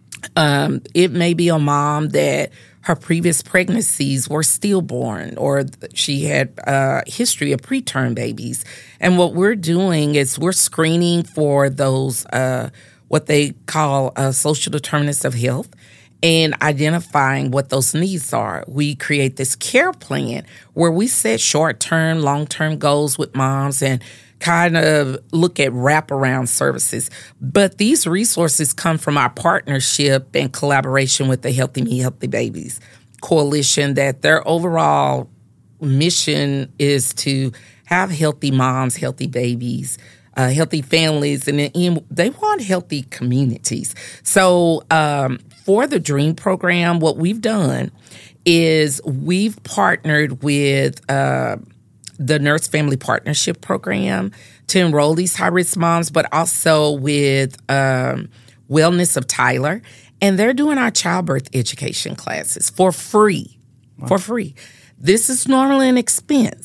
Um, it may be a mom that her previous pregnancies were stillborn or she had a history of preterm babies. And what we're doing is we're screening for those, uh, what they call uh, social determinants of health and identifying what those needs are. We create this care plan where we set short-term, long-term goals with moms and kind of look at wraparound services. But these resources come from our partnership and collaboration with the Healthy Me, Healthy Babies Coalition, that their overall mission is to have healthy moms, healthy babies, uh, healthy families, and then they want healthy communities. So um, for the DREAM program, what we've done is we've partnered with uh, the Nurse Family Partnership Program to enroll these high-risk moms, but also with um, Wellness of Tyler. And they're doing our childbirth education classes for free, wow. for free. This is normally an expense to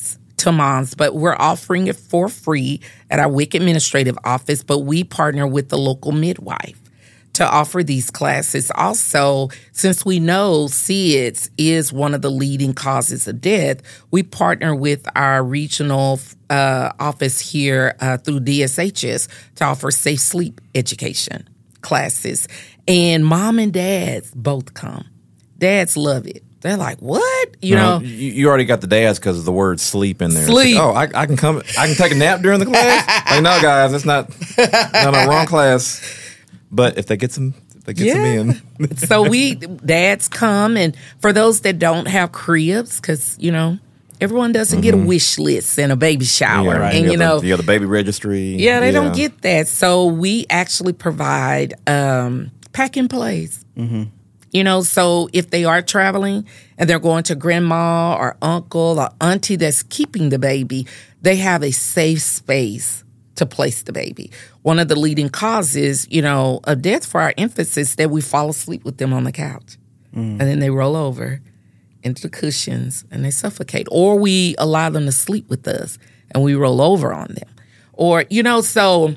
to moms, but we're offering it for free at our WIC administrative office, but we partner with the local midwife to offer these classes. Also, since we know S I D S is one of the leading causes of death, we partner with our regional uh, office here uh, through D S H S to offer safe sleep education classes. And mom and dads both come. Dads love it. They're like, what? You no, know, you, you already got the dads because of the word sleep in there. Sleep. Like, oh, I, I can come. I can take a nap during the class. Like, no, guys, that's not. No, no, wrong class. But if they get some, if they get yeah. some in. So we dads come, and for those that don't have cribs, because you know everyone doesn't mm-hmm. get a wish list and a baby shower, yeah, right. and you, you the, know you got the baby registry. Yeah, they yeah. don't get that. So we actually provide um, pack and plays. Mm-hmm. You know, so if they are traveling and they're going to grandma or uncle or auntie that's keeping the baby, they have a safe space to place the baby. One of the leading causes, you know, of death for our infants is that we fall asleep with them on the couch. Mm. And then they roll over into the cushions and they suffocate. Or we allow them to sleep with us and we roll over on them. Or, you know, so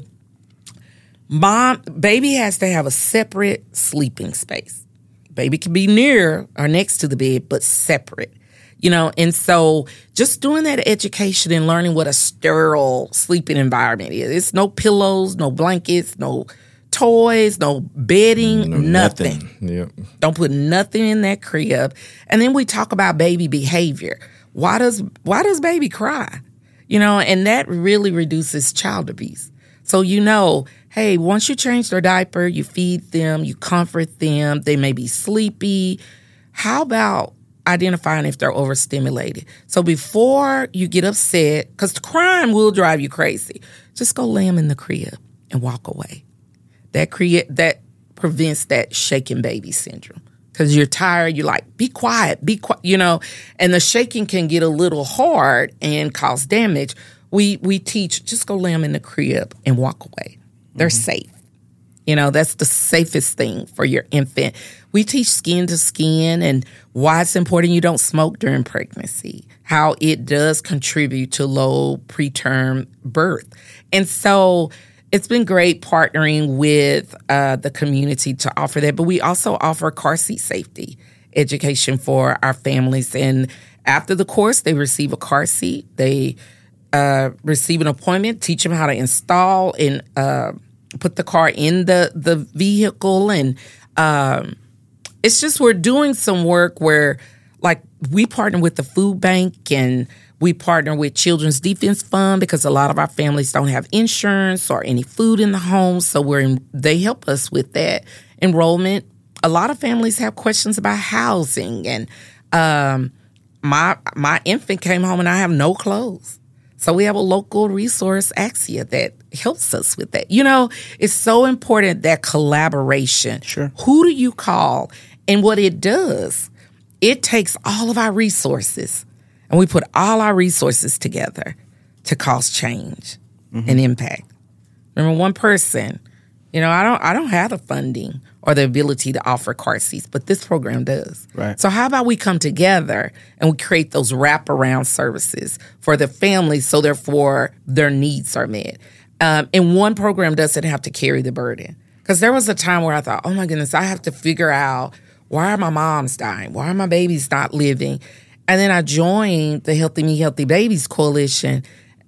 mom, baby has to have a separate sleeping space. Baby can be near or next to the bed, but separate, you know. And so just doing that education and learning what a sterile sleeping environment is. It's no pillows, no blankets, no toys, no bedding, no, nothing. nothing. Yep. Don't put nothing in that crib. And then we talk about baby behavior. Why does why does baby cry? You know, and that really reduces child abuse. So you know, hey, once you change their diaper, you feed them, you comfort them, they may be sleepy. How about identifying if they're overstimulated? So before you get upset, because the crying will drive you crazy, just go lay them in the crib and walk away. That create that prevents that shaking baby syndrome. Because you're tired, you're like, be quiet, be quiet, you know, and the shaking can get a little hard and cause damage. We we teach, just go lay them in the crib and walk away. They're mm-hmm. safe. You know, that's the safest thing for your infant. We teach skin to skin and why it's important you don't smoke during pregnancy, how it does contribute to low preterm birth. And so it's been great partnering with uh, the community to offer that. But we also offer car seat safety education for our families. And after the course, they receive a car seat. They uh, receive an appointment, teach them how to install and uh, put the car in the, the vehicle. And um, it's just we're doing some work where, like, we partner with the food bank and we partner with Children's Defense Fund because a lot of our families don't have insurance or any food in the home. So we're in, they help us with that enrollment. A lot of families have questions about housing. And um, my my infant came home and I have no clothes. So we have a local resource, Axia, that helps us with that. You know, it's so important, that collaboration. Sure. Who do you call? And what it does, it takes all of our resources and we put all our resources together to cause change mm-hmm. and impact. Remember, one person, you know, I don't I don't have the funding or the ability to offer car seats, but this program does. Right. So how about we come together and we create those wraparound services for the families so therefore their needs are met. Um, and one program doesn't have to carry the burden. Because there was a time where I thought, oh my goodness, I have to figure out, why are my moms dying? Why are my babies not living? And then I joined the Healthy Me, Healthy Babies Coalition.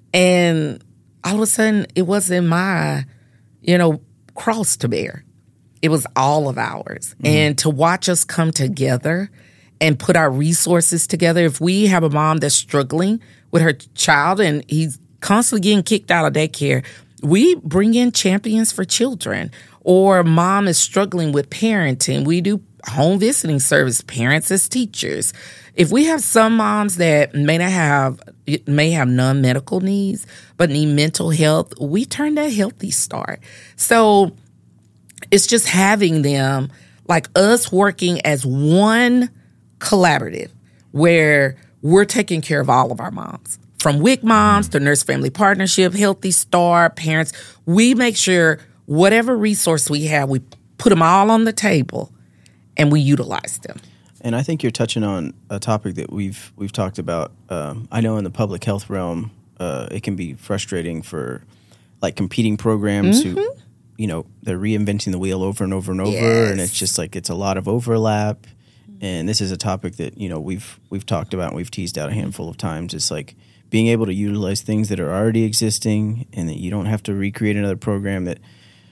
And all of a sudden, it wasn't my, you know, cross to bear. It was all of ours. Mm-hmm. And to watch us come together and put our resources together. If we have a mom that's struggling with her child and he's constantly getting kicked out of daycare, we bring in champions for children. Or mom is struggling with parenting, we do home visiting service, parents as teachers. If we have some moms that may not have, may have non-medical needs, but need mental health, we turn that Healthy Start. So it's just having them, like us working as one collaborative where we're taking care of all of our moms. From W I C Moms to Nurse Family Partnership, Healthy Start, parents, we make sure whatever resource we have, we put them all on the table and we utilize them. And I think you're touching on a topic that we've we've talked about. Um, I know in the public health realm, uh, it can be frustrating for like competing programs mm-hmm. who, you know, they're reinventing the wheel over and over and over, yes. and it's just like it's a lot of overlap. And this is a topic that you know we've we've talked about and we've teased out a handful of times. It's like being able to utilize things that are already existing, and that you don't have to recreate another program. That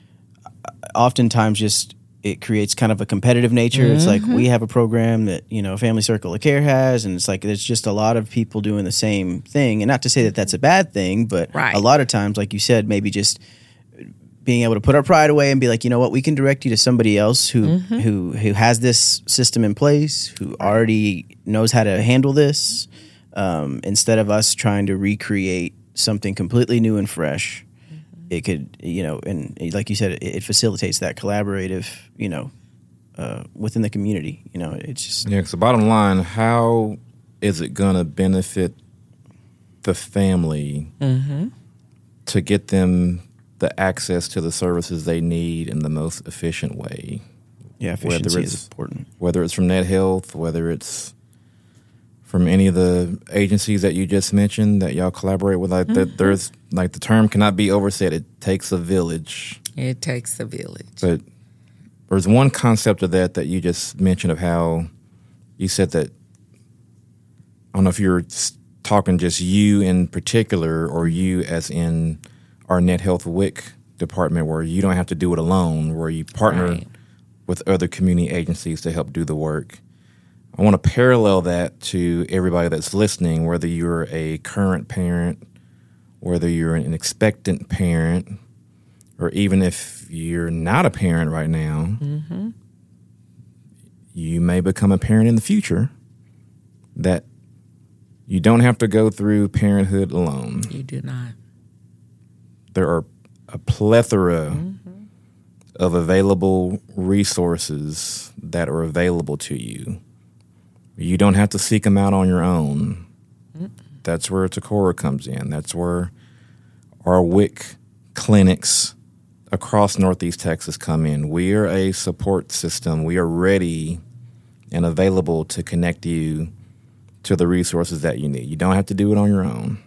oftentimes just it creates kind of a competitive nature. Mm-hmm. It's like we have a program that, you know, Family Circle of Care has, and it's like there's just a lot of people doing the same thing. And not to say that that's a bad thing, but right. a lot of times, like you said, maybe just being able to put our pride away and be like, you know what, we can direct you to somebody else who mm-hmm. who who has this system in place, who already knows how to handle this, um, instead of us trying to recreate something completely new and fresh. It could, you know, and like you said, it, it facilitates that collaborative, you know, uh, within the community. You know, it's just yeah. So bottom line, how is it going to benefit the family mm-hmm. to get them the access to the services they need in the most efficient way? Yeah, efficiency is important. Whether it's from NetHealth, whether it's from any of the agencies that you just mentioned that y'all collaborate with, like mm-hmm. that there's like the term cannot be oversaid. It takes a village. It takes a village. But there's one concept of that that you just mentioned of how you said that, I don't know if you're talking just you in particular or you as in our NetHealth W I C department where you don't have to do it alone, where you partner right. with other community agencies to help do the work. I want to parallel that to everybody that's listening, whether you're a current parent, whether you're an expectant parent, or even if you're not a parent right now, mm-hmm. you may become a parent in the future, that you don't have to go through parenthood alone. You do not. There are a plethora mm-hmm. of available resources that are available to you. You don't have to seek them out on your own. Mm-mm. That's where Takora comes in. That's where our W I C clinics across Northeast Texas come in. We are a support system. We are ready and available to connect you to the resources that you need. You don't have to do it on your own.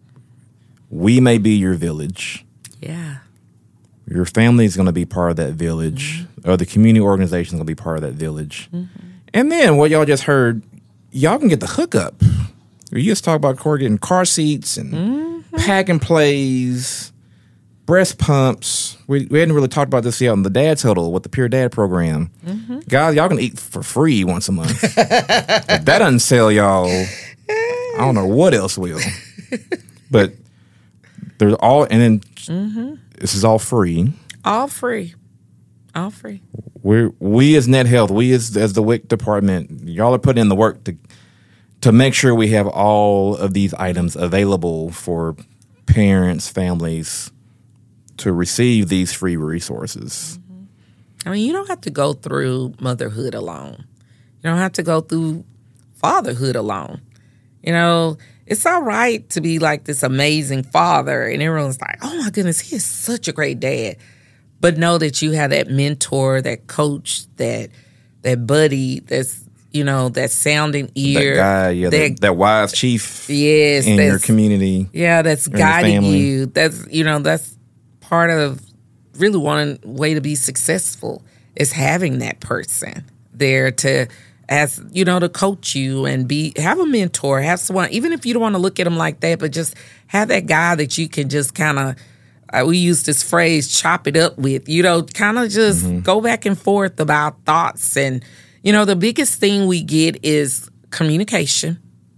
We may be your village. Yeah. Your family is going to be part of that village, mm-hmm. or the community organization is going to be part of that village. Mm-hmm. And then what y'all just heard, y'all can get the hookup. You just talk about Corey getting car seats and mm-hmm. pack and plays, breast pumps. We, we hadn't really talked about this yet on the Dad's Huddle with the Pure Dad program. Mm-hmm. Guys, y'all can eat for free once a month. If that doesn't sell y'all, I don't know what else will. But there's all, and then mm-hmm. this is all free. All free. All free. We we as NetHealth, we as as the W I C department, y'all are putting in the work to to make sure we have all of these items available for parents, families to receive these free resources. Mm-hmm. I mean, you don't have to go through motherhood alone. You don't have to go through fatherhood alone. You know, it's all right to be like this amazing father, and everyone's like, "Oh my goodness, he is such a great dad." But know that you have that mentor, that coach, that that buddy, that's, you know, that sounding ear. That guy, yeah, that, that, that wise chief yes, in your community. Yeah, that's guiding you. That's, you know, that's part of really one way to be successful is having that person there to, as you know, to coach you and be, have a mentor, have someone, even if you don't want to look at them like that, but just have that guy that you can just kind of, Uh, we use this phrase, chop it up with, you know, kind of just mm-hmm. go back and forth about thoughts. And, you know, the biggest thing we get is communication.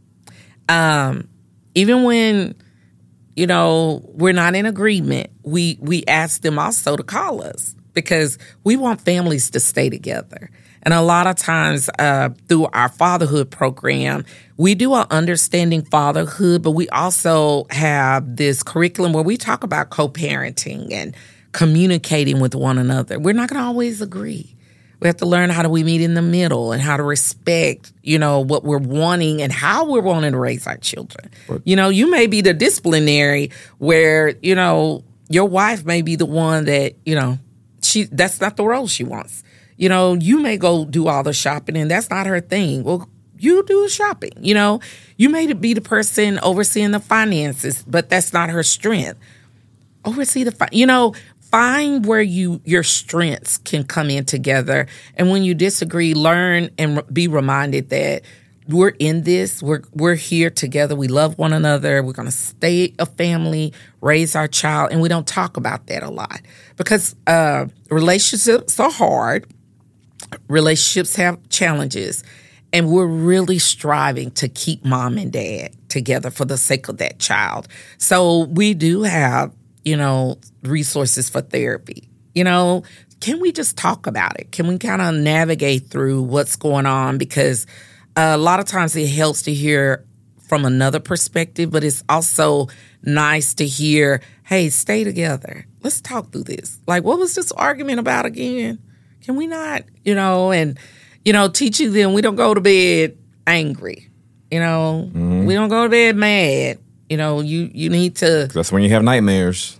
Um, even when, you know, we're not in agreement, we, we ask them also to call us because we want families to stay together. And a lot of times uh, through our fatherhood program, we do our understanding fatherhood, but we also have this curriculum where we talk about co-parenting and communicating with one another. We're not going to always agree. We have to learn how do we meet in the middle and how to respect, you know, what we're wanting and how we're wanting to raise our children. But, you know, you may be the disciplinary where, you know, your wife may be the one that, you know, she that's not the role she wants. You know, you may go do all the shopping and that's not her thing. Well, you do the shopping, you know. You may be the person overseeing the finances, but that's not her strength. Oversee the, fi- you know, find where you your strengths can come in together. And when you disagree, learn and be reminded that we're in this. We're we're here together. We love one another. We're going to stay a family, raise our child, and we don't talk about that a lot because uh, relationships are hard. Relationships have challenges, and we're really striving to keep mom and dad together for the sake of that child. So we do have, you know, resources for therapy. You know, can we just talk about it? Can we kind of navigate through what's going on? Because uh, a lot of times it helps to hear from another perspective, but it's also nice to hear, hey, stay together. Let's talk through this. Like, what was this argument about again? Can we not, you know, and, you know, teaching them we don't go to bed angry. You know, mm-hmm. we don't go to bed mad. You know, you, you need to. That's when you have nightmares.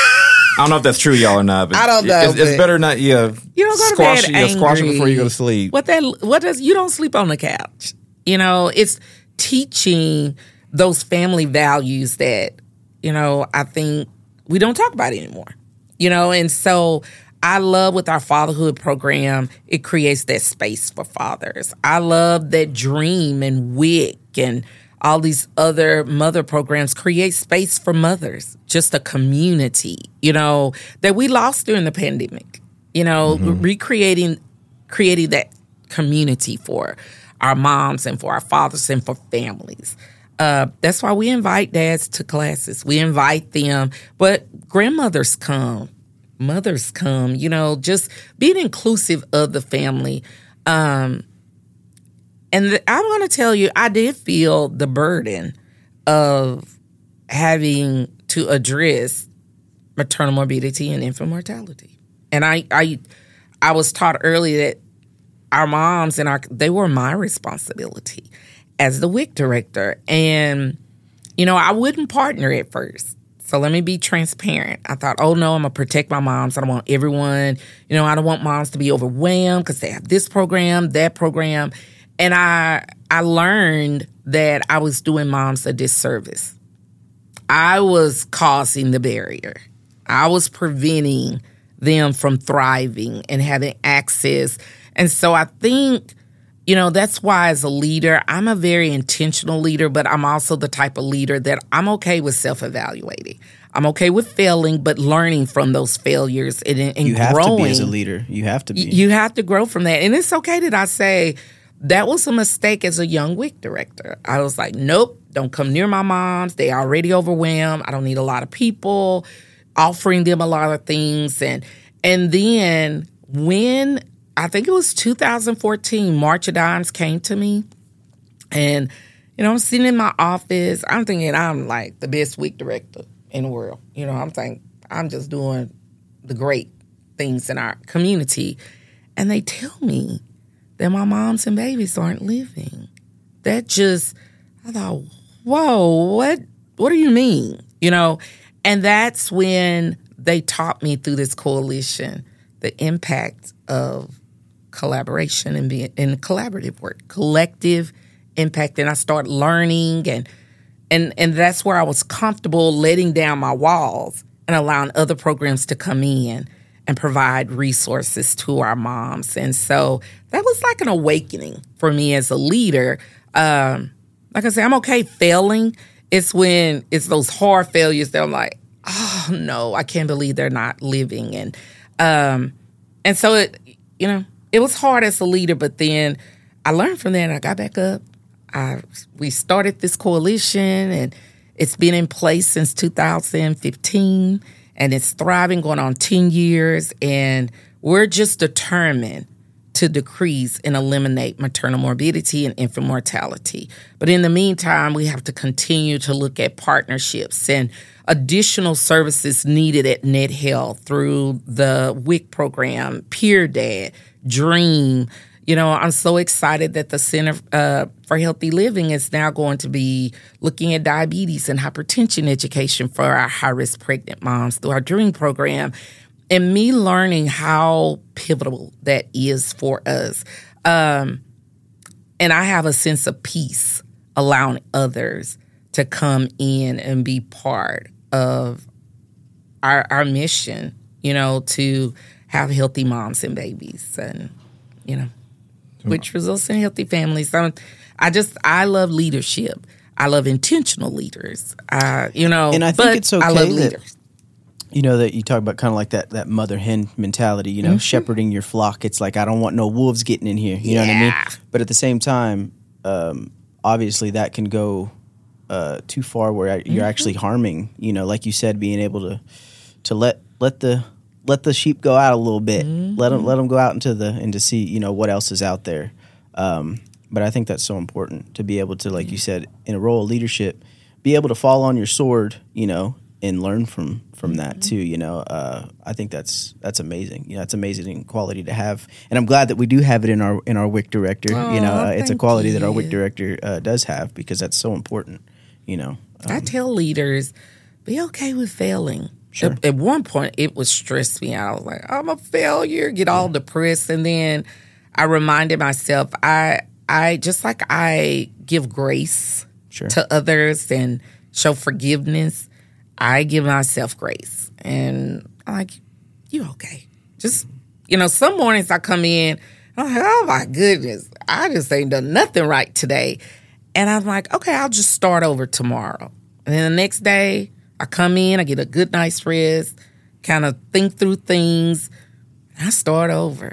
I don't know if that's true, y'all, or not. But I don't know. It's, it's better not. Yeah, you don't go squash, to bed yeah, angry. Squash it before you go to sleep. What that? What does? You don't sleep on the couch. You know, it's teaching those family values that, you know, I think we don't talk about anymore. You know, and so I love with our fatherhood program, it creates that space for fathers. I love that Dream and W I C and all these other mother programs create space for mothers, just a community, you know, that we lost during the pandemic, you know, mm-hmm. recreating, creating that community for our moms and for our fathers and for families. Uh, that's why we invite dads to classes. We invite them, but grandmothers come, mothers come, you know, just being inclusive of the family. Um, And the, I'm going to tell you, I did feel the burden of having to address maternal morbidity and infant mortality. And I, I, I was taught early that our moms and our they were my responsibility as the W I C director. And, you know, I wouldn't partner at first. So let me be transparent. I thought, oh, no, I'm going to protect my moms. I don't want everyone, you know, I don't want moms to be overwhelmed because they have this program, that program. And I I learned that I was doing moms a disservice. I was causing the barrier. I was preventing them from thriving and having access. And so I think, you know, that's why as a leader, I'm a very intentional leader, but I'm also the type of leader that I'm okay with self-evaluating. I'm okay with failing, but learning from those failures and, and you have growing. to be as a leader. You have to be. You have to grow from that. And it's okay that I say, that was a mistake as a young W I C director. I was like, nope, don't come near my moms. They already overwhelmed. I don't need a lot of people, offering them a lot of things. And and then when, I think it was two thousand fourteen, March of Dimes came to me. And, you know, I'm sitting in my office. I'm thinking I'm like the best W I C director in the world. You know, I'm thinking I'm just doing the great things in our community. And they tell me that my moms and babies aren't living. That just, I thought, whoa, what what do you mean? You know, and that's when they taught me through this coalition the impact of collaboration and being in collaborative work, collective impact. And I started learning and and and that's where I was comfortable letting down my walls and allowing other programs to come in and provide resources to our moms. And so that was like an awakening for me as a leader. Um, like I said, I'm okay failing. It's when it's those hard failures that I'm like, oh, no, I can't believe they're not living. And um, and so, it, you know, it was hard as a leader, but then I learned from that and I got back up. I, we started this coalition and it's been in place since two thousand fifteen. And it's thriving, going on ten years, and we're just determined to decrease and eliminate maternal morbidity and infant mortality. But in the meantime, we have to continue to look at partnerships and additional services needed at Net Health through the W I C program, Peer Dad, Dream. You know, I'm so excited that the Center uh, for Healthy Living is now going to be looking at diabetes and hypertension education for our high-risk pregnant moms through our Dream program. and me learning how pivotal that is for us. Um, and I have a sense of peace allowing others to come in and be part of our our mission, you know, to have healthy moms and babies, and you know, which results in healthy families. So I just I love leadership. I love intentional leaders. Uh, you know, and I think but it's okay I love that, leaders. You know, that you talk about kind of like that that mother hen mentality. You know, mm-hmm. shepherding your flock. It's like, I don't want no wolves getting in here. You yeah. know what I mean? But at the same time, um, obviously that can go uh, too far where you're mm-hmm. actually harming. You know, like you said, being able to to let let the let the sheep go out a little bit. Mm-hmm. Let them let them go out into the and to see, you know, what else is out there. Um, but I think that's so important to be able to, like mm-hmm. you said, in a role of leadership, be able to fall on your sword, you know, and learn from from that mm-hmm. too. You know, uh, I think that's that's amazing. You know, it's amazing quality to have, and I'm glad that we do have it in our in our W I C director. Oh, you know, uh, it's a quality you. that our W I C director uh, does have, because that's so important. You know, um, I tell leaders, be okay with failing. Sure. At, at one point, it would stress me out. I was like, I'm a failure, get all yeah. depressed, and then I reminded myself, I I just like I give grace sure. to others and show forgiveness. I give myself grace, and I'm like, you okay? Just, you know, some mornings I come in, I'm like, oh my goodness, I just ain't done nothing right today. And I'm like, okay, I'll just start over tomorrow. And then the next day I come in, I get a good night's rest, kind of think through things, and I start over.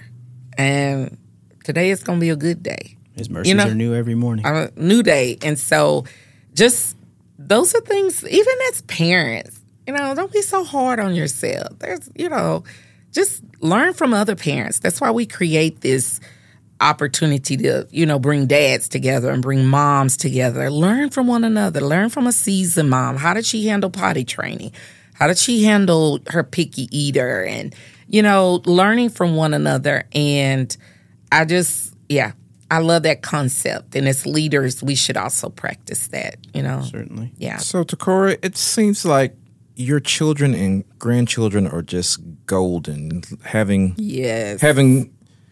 And today it's going to be a good day. His mercies you know? are new every morning. A new day. And so just those are things, even as parents, you know, don't be so hard on yourself. There's, you know, just learn from other parents. That's why we create this opportunity to, you know, bring dads together and bring moms together. Learn from one another. Learn from a seasoned mom. How did she handle potty training? How did she handle her picky eater? And, you know, learning from one another. And I just, yeah, I love that concept. And as leaders, we should also practice that, you know. Certainly. Yeah. So, Takora, it seems like your children and grandchildren are just golden. Having, yes. having,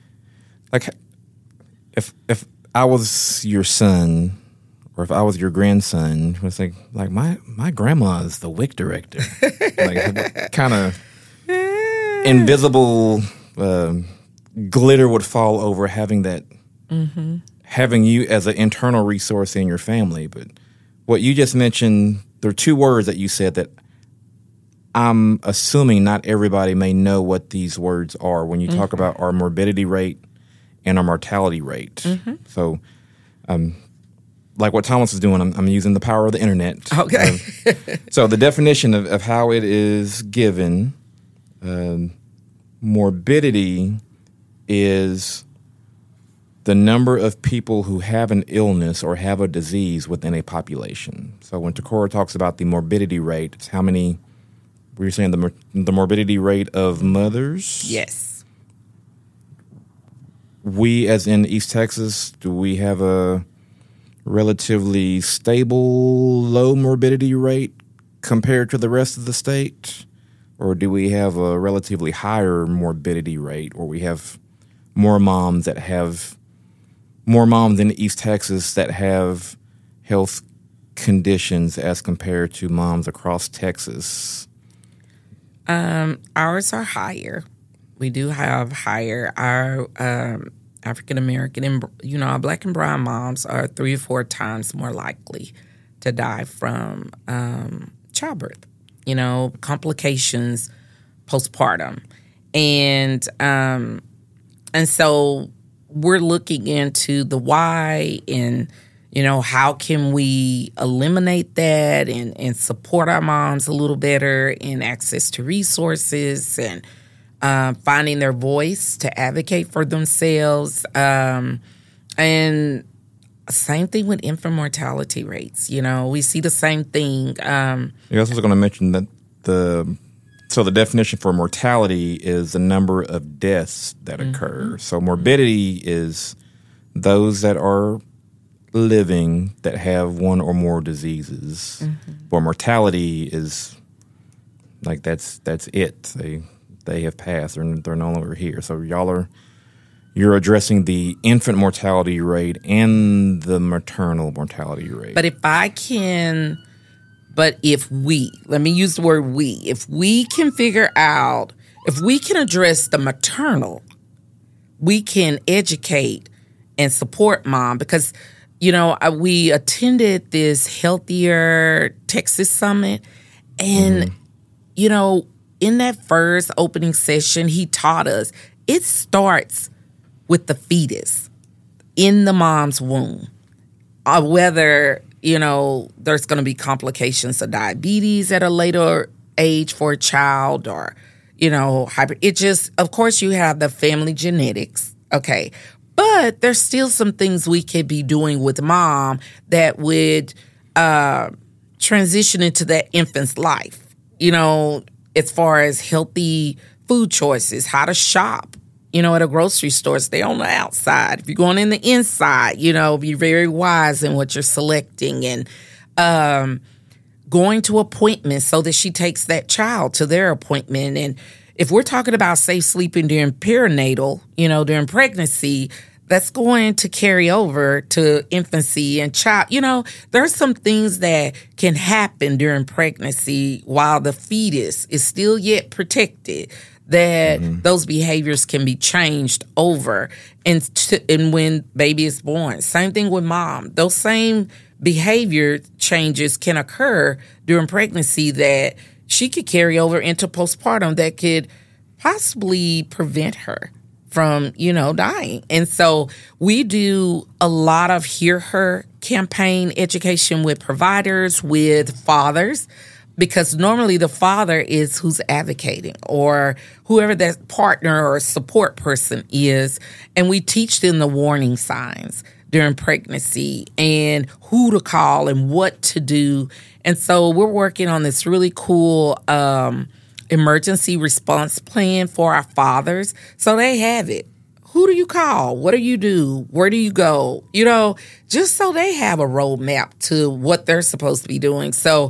like, if if I was your son, or if I was your grandson, it was like, like my, my grandma is the W I C director. Like, kind of invisible uh, glitter would fall over having that, mm-hmm. having you as an internal resource in your family. But what you just mentioned, there are two words that you said that I'm assuming not everybody may know what these words are when you mm-hmm. talk about our morbidity rate and our mortality rate. Mm-hmm. So, um, like what Thomas is doing, I'm, I'm using the power of the internet. Okay. Uh, so the definition of, of how it is given, um, morbidity is the number of people who have an illness or have a disease within a population. So when Takora talks about the morbidity rate, it's how many, were you saying the, the morbidity rate of mothers? Yes. We, as in East Texas, do we have a relatively stable, low morbidity rate compared to the rest of the state? Or do we have a relatively higher morbidity rate, or we have more moms that have, more moms in East Texas that have health conditions as compared to moms across Texas? Um, ours are higher. We do have higher. Our um, African American and, you know, our Black and brown moms are three or four times more likely to die from um, childbirth, you know, complications postpartum. And um, and so we're looking into the why and, you know, how can we eliminate that and, and support our moms a little better in access to resources and Uh, finding their voice to advocate for themselves. Um, and same thing with infant mortality rates. You know, we see the same thing. Um, you also was going to mention that the, so the definition for mortality is the number of deaths that mm-hmm. occur. So morbidity is those that are living that have one or more diseases. Mm-hmm. But mortality is like, that's, that's it. They, they have passed. They're, they're no longer here. So y'all are you're addressing the infant mortality rate and the maternal mortality rate. But if I can, but if we, let me use the word we, if we can figure out, if we can address the maternal, we can educate and support mom. Because, you know, we attended this Healthier Texas Summit, and, mm-hmm. you know, in that first opening session, he taught us it starts with the fetus in the mom's womb. Uh, whether, you know, there's going to be complications of diabetes at a later age for a child, or, you know, hyper. It just, of course, you have the family genetics, okay. But there's still some things we could be doing with mom that would uh, transition into that infant's life, you know, as far as healthy food choices, how to shop, you know, at a grocery store. Stay on the outside. If you're going in the inside, you know, be very wise in what you're selecting, and um, going to appointments so that she takes that child to their appointment. And if we're talking about safe sleeping during perinatal, you know, during pregnancy, that's going to carry over to infancy and child. You know, there's some things that can happen during pregnancy while the fetus is still yet protected, that mm-hmm. those behaviors can be changed over. And, to, and when baby is born, same thing with mom. Those same behavior changes can occur during pregnancy that she could carry over into postpartum that could possibly prevent her from, you know, dying. And so we do a lot of Hear Her campaign education with providers, with fathers, because normally the father is who's advocating, or whoever that partner or support person is. And we teach them the warning signs during pregnancy and who to call and what to do. And so we're working on this really cool um, emergency response plan for our fathers. So they have it. Who do you call? What do you do? Where do you go? You know, just so they have a roadmap to what they're supposed to be doing. So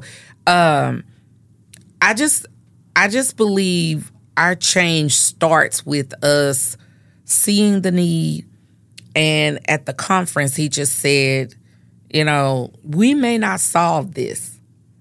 um, I just, I just believe our change starts with us seeing the need. And at the conference, he just said, you know, we may not solve this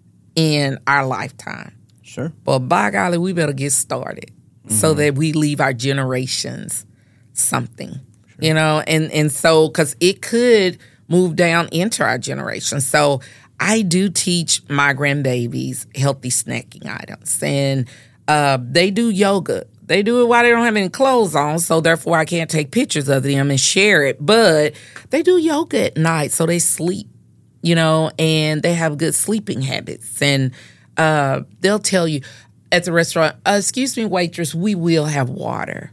in our lifetime. Sure. But by golly, we better get started mm-hmm. so that we leave our generations something, sure. you know, and, and so, because it could move down into our generation. So I do teach my grandbabies healthy snacking items, and uh, they do yoga. They do it while they don't have any clothes on, so therefore I can't take pictures of them and share it. But they do yoga at night, so they sleep, you know, and they have good sleeping habits. And uh, they'll tell you at the restaurant, uh, excuse me, waitress, we will have water.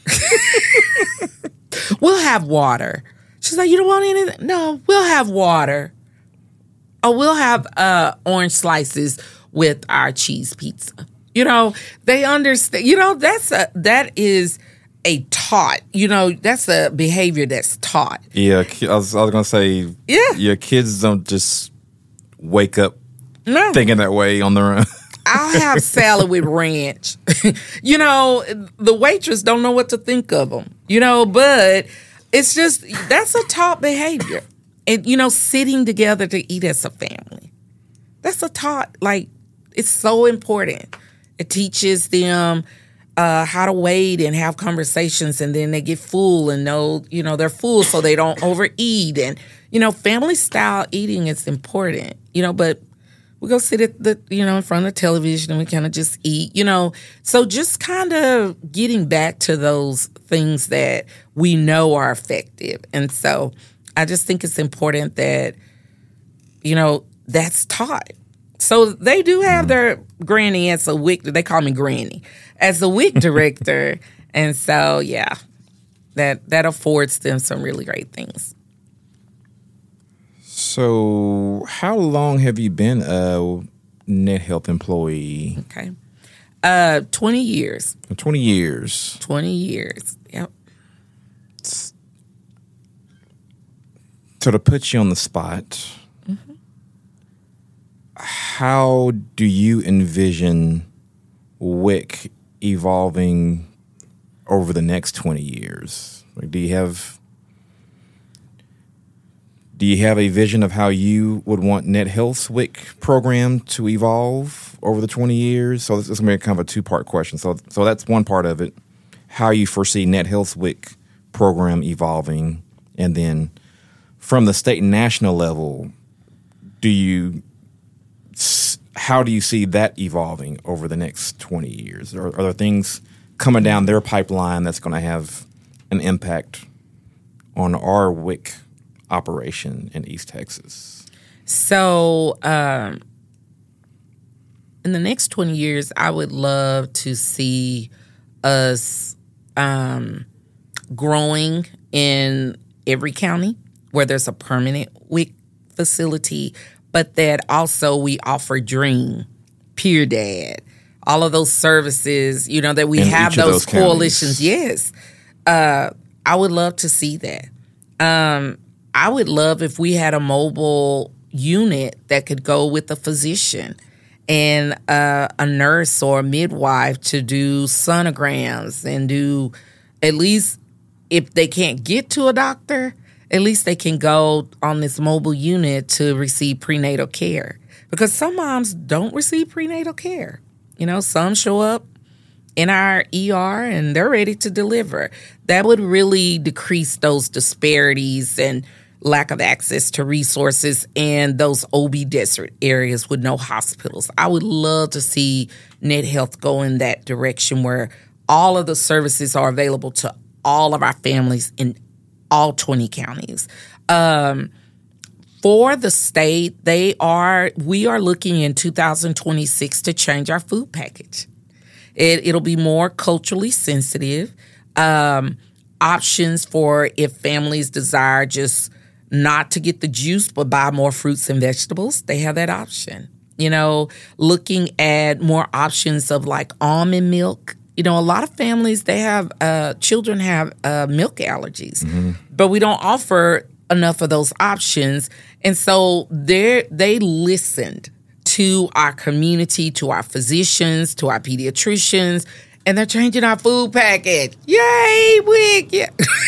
We'll have water. She's like, you don't want anything? No, we'll have water. Oh, we'll have uh, orange slices with our cheese pizza. You know, they understand, you know, that's a, that is a taught, you know, that's a behavior that's taught. Yeah, I was, I was going to say, yeah. your kids don't just wake up no. thinking that way on their own. I'll have salad with ranch. You know, the waitress don't know what to think of them, you know, but it's just, that's a taught behavior. And, you know, sitting together to eat as a family, that's a taught, like, it's so important. It teaches them uh, how to wait and have conversations, and then they get full and know, you know, they're full so they don't overeat. And, you know, family style eating is important, you know, but we go sit at the, you know, in front of the television and we kind of just eat, you know. So just kind of getting back to those things that we know are effective. And so I just think it's important that, you know, that's taught. So they do have their granny as a W I C, they call me Granny, as a W I C director. And so, yeah, that that affords them some really great things. So how long have you been a Net Health employee? Okay. Uh, twenty years. twenty years. twenty years, yep. So to put you on the spot, mm-hmm. how do you envision W I C evolving over the next twenty years? Like, do you have do you have a vision of how you would want Net Health's W I C program to evolve over the twenty years? So this is going to be kind of a two-part question. So so that's one part of it, how you foresee Net Health's W I C program evolving, and then from the state and national level, do you how do you see that evolving over the next twenty years? Are, are there things coming down their pipeline that's going to have an impact on our W I C operation in East Texas? So, um, in the next twenty years, I would love to see us um, growing in every county where there's a permanent W I C facility, but that also we offer DREAM, Peer Dad, all of those services, you know, that we in have those, those coalitions. counties. Yes. Uh, I would love to see that. Um, I would love if we had a mobile unit that could go with a physician and uh, a nurse or a midwife to do sonograms and do, at least if they can't get to a doctor, at least they can go on this mobile unit to receive prenatal care. Because some moms don't receive prenatal care. You know, some show up in our E R and they're ready to deliver. That would really decrease those disparities and lack of access to resources and those O B desert areas with no hospitals. I would love to see Net Health go in that direction where all of the services are available to all of our families in all twenty counties. Um, for the state, they are we are looking in two thousand twenty-six to change our food package. It, it'll be more culturally sensitive. Um, options for if families desire just not to get the juice but buy more fruits and vegetables, they have that option. You know, looking at more options of like almond milk. You know, a lot of families, they have, uh, children have uh, milk allergies, mm-hmm. but we don't offer enough of those options. And so they they listened to our community, to our physicians, to our pediatricians, and they're changing our food package. Yay, W I C!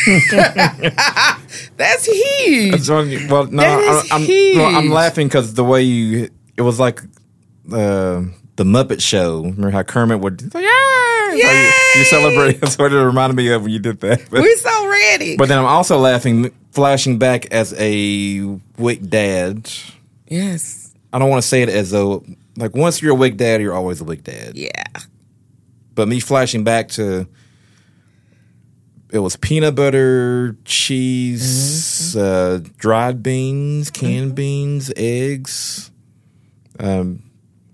Yeah. That's huge. Well, no, that is I'm, huge. I'm, no, I'm laughing because the way you, it was like uh, the Muppet Show. Remember how Kermit would, like, yeah, Yay! You, you celebrated. That's what it reminded me of when you did that. But, We're so ready. but then I'm also laughing, flashing back as a W I C dad. Yes. I don't want to say it as though, like, once you're a W I C dad, you're always a W I C dad. Yeah. But me flashing back to, it was peanut butter, cheese, mm-hmm. uh, dried beans, canned mm-hmm. beans, eggs. Um,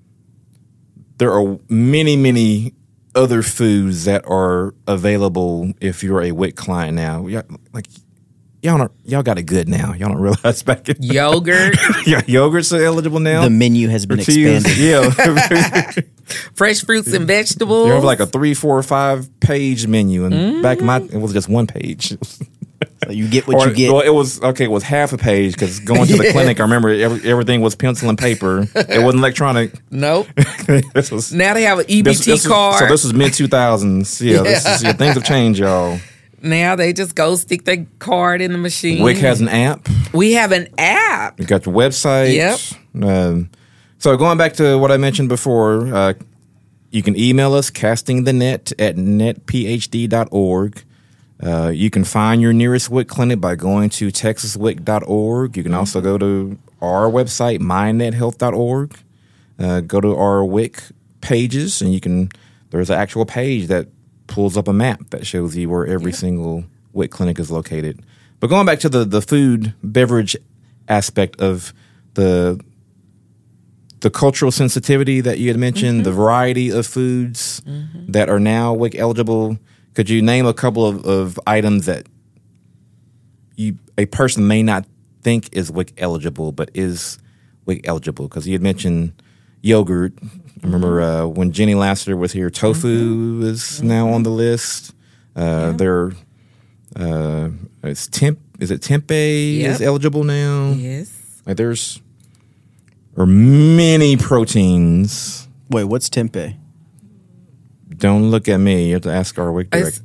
there are many, many other foods that are available if you're a W I C client now. Like, y'all don't, y'all got it good now. Y'all don't realize back in yogurt. Yeah, yogurt's eligible now. The menu has been Tortillas, expanded. Yeah. Fresh fruits and vegetables. You have like a three, four, five page menu, and mm-hmm. back in my it was just one page. So you get what or, you get. Well, it was okay. It was half a page because going to the yes. clinic, I remember every, everything was pencil and paper. It wasn't electronic. Nope. this was now they have an E B T this, this card. Was, so this was mid two thousands. Yeah, yeah. This is, yeah, things have changed, y'all. Now they just go stick their card in the machine. W I C has an app. We have an app. You got your website. Yep. Um, so going back to what I mentioned before, uh, you can email us, castingthenet at net p h d dot org. Uh, you can find your nearest W I C clinic by going to texas w i c dot org. You can also go to our website, my net health dot org. Uh, go to our W I C pages, and you can. There's an actual page that pulls up a map that shows you where every yep. single W I C clinic is located. But going back to the, the food beverage aspect of the the cultural sensitivity that you had mentioned, mm-hmm. the variety of foods mm-hmm. that are now W I C eligible, could you name a couple of, of items that you a person may not think is W I C eligible but is W I C eligible? Because you had mentioned yogurt. I remember uh, when Jenny Lassiter was here, tofu mm-hmm. is mm-hmm. now on the list. Uh, yeah. There, uh, it's temp. Is it tempeh yep. is eligible now? Yes. Like there's, or many proteins. Wait, what's tempeh? Don't look at me. You have to ask our WIC director.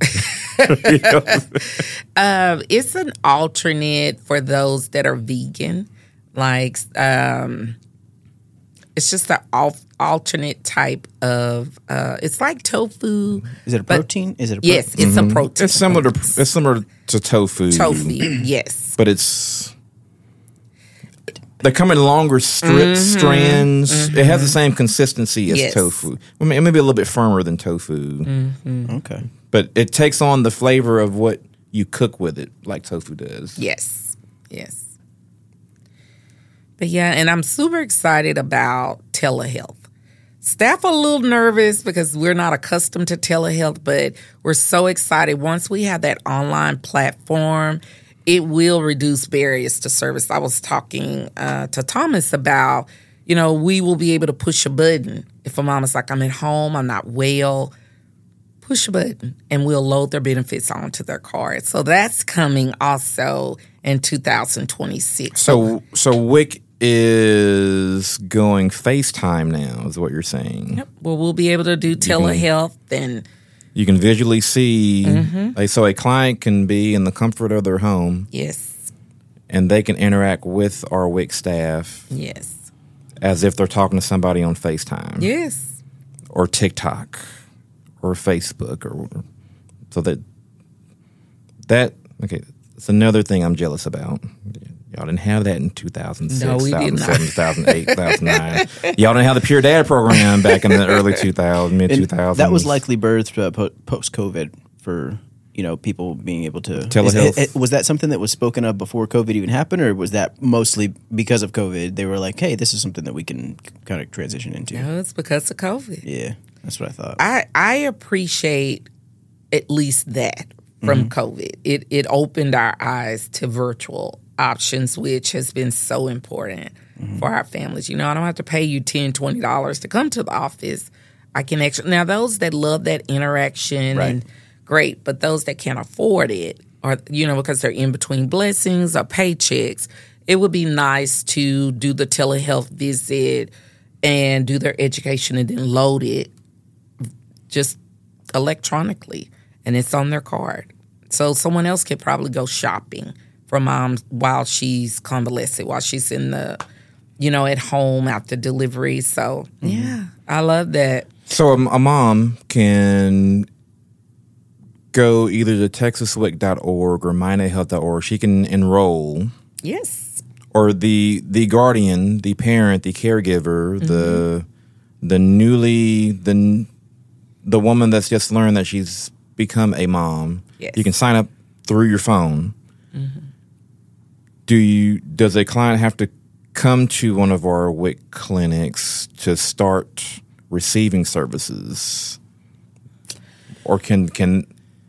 um, it's an alternate for those that are vegan. Like, um, it's just an al- alternate type of. Uh, it's like tofu. Is it a protein? Is it a protein? Yes, it's mm-hmm. a protein. It's similar to it's similar to tofu. Tofu, yes, but it's. They come in longer strips, mm-hmm, strands. Mm-hmm. It has the same consistency as yes. tofu. I mean, it may be a little bit firmer than tofu. Mm-hmm. Okay. But it takes on the flavor of what you cook with it, like tofu does. Yes. Yes. But yeah, and I'm super excited about telehealth. Staff are a little nervous because we're not accustomed to telehealth, but we're so excited. Once we have that online platform, it will reduce barriers to service. I was talking uh, to Thomas about, you know, we will be able to push a button. If a mom is like, I'm at home, I'm not well, push a button, and we'll load their benefits onto their card. So that's coming also in two thousand twenty-six. So, so WIC is going FaceTime now, is what you're saying? Yep. Well, we'll be able to do telehealth and... You can visually see, mm-hmm. like, so a client can be in the comfort of their home. Yes. And they can interact with our WIC staff. Yes. As if they're talking to somebody on FaceTime. Yes. Or TikTok. Or Facebook. Or so that, that, okay, it's another thing I'm jealous about. Y'all didn't have that in two thousand six, no, we two thousand seven, did not. two thousand eight, two thousand nine. Y'all didn't have the Pure Dad program back in the early two thousands, mid two thousands. That was likely birthed uh, po- post-COVID for, you know, people being able to... Telehealth. Is, it, was that something that was spoken of before COVID even happened, or was that mostly because of COVID? They were like, hey, this is something that we can kind of transition into. No, it's because of COVID. Yeah, that's what I thought. I, I appreciate at least that from mm-hmm. COVID. It, it opened our eyes to virtual options, which has been so important mm-hmm. for our families. You know, I don't have to pay you ten dollars, twenty dollars to come to the office. I can actually, now those that love that interaction, right. and great, but those that can't afford it, or, you know, because they're in between blessings or paychecks, it would be nice to do the telehealth visit and do their education and then load it just electronically, and it's on their card. So someone else could probably go shopping for mom while she's convalescent, while she's in the, you know, at home after delivery. So, mm-hmm. yeah, I love that. So a, a mom can go either to texas wic dot org or my health dot org. She can enroll. Yes. Or the the guardian, the parent, the caregiver, mm-hmm. the the newly the the woman that's just learned that she's become a mom. Yes. You can sign up through your phone. Mm-hmm. Do you? Does a client have to come to one of our WIC clinics to start receiving services, or can can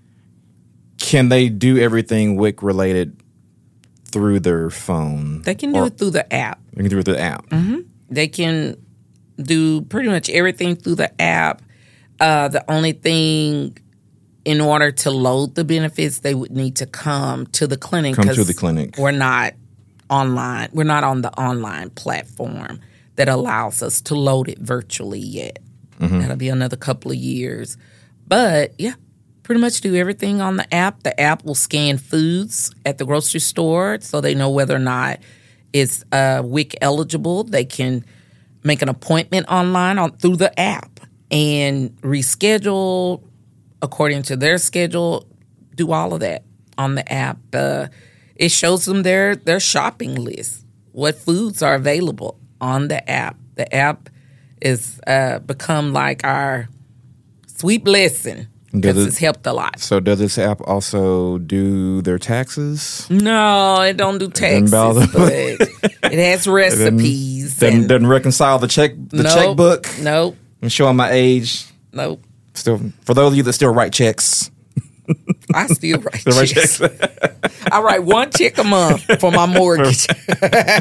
can they do everything WIC related through their phone? They can do or, it through the app. They can do it through the app. Mm-hmm. They can do pretty much everything through the app. Uh, the only thing, in order to load the benefits, they would need to come to the clinic. Come to the clinic. We're not online. We're not on the online platform that allows us to load it virtually yet. Mm-hmm. That'll be another couple of years. But, yeah, pretty much do everything on the app. The app will scan foods at the grocery store so they know whether or not it's uh, WIC eligible. They can make an appointment online on through the app and reschedule according to their schedule, do all of that on the app. Uh, it shows them their, their shopping list, what foods are available on the app. The app is uh, become like our sweet blessing because it's helped a lot. So does this app also do their taxes? No, it don't do taxes, but it has recipes. It doesn't, doesn't, doesn't reconcile the check the nope, checkbook? Nope. I'm showing my age. Nope. Still, for those of you that still write checks. I still write still checks. Write checks. I write one check a month for my mortgage. But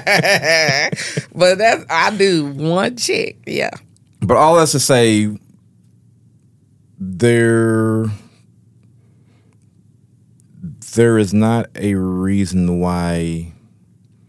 that's, I do one check, yeah. But all that's to say, there, there is not a reason why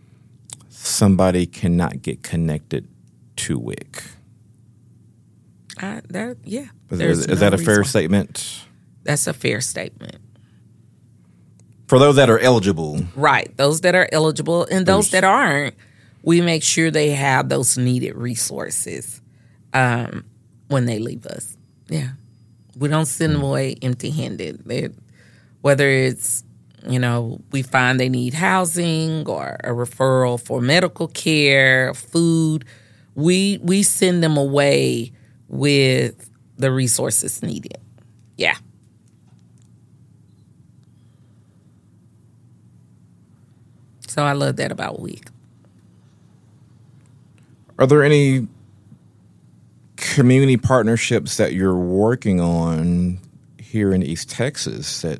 somebody cannot get connected to WIC. I, that yeah. Is, There's is no that a fair reason. statement? That's a fair statement. For those that are eligible. Right. Those that are eligible and those Those- that aren't, we make sure they have those needed resources um, when they leave us. Yeah. We don't send them away empty-handed. They, whether it's, you know, we find they need housing or a referral for medical care, food, we we send them away with the resources needed. Yeah. So I love that about WIC. Are there any community partnerships that you're working on here in East Texas that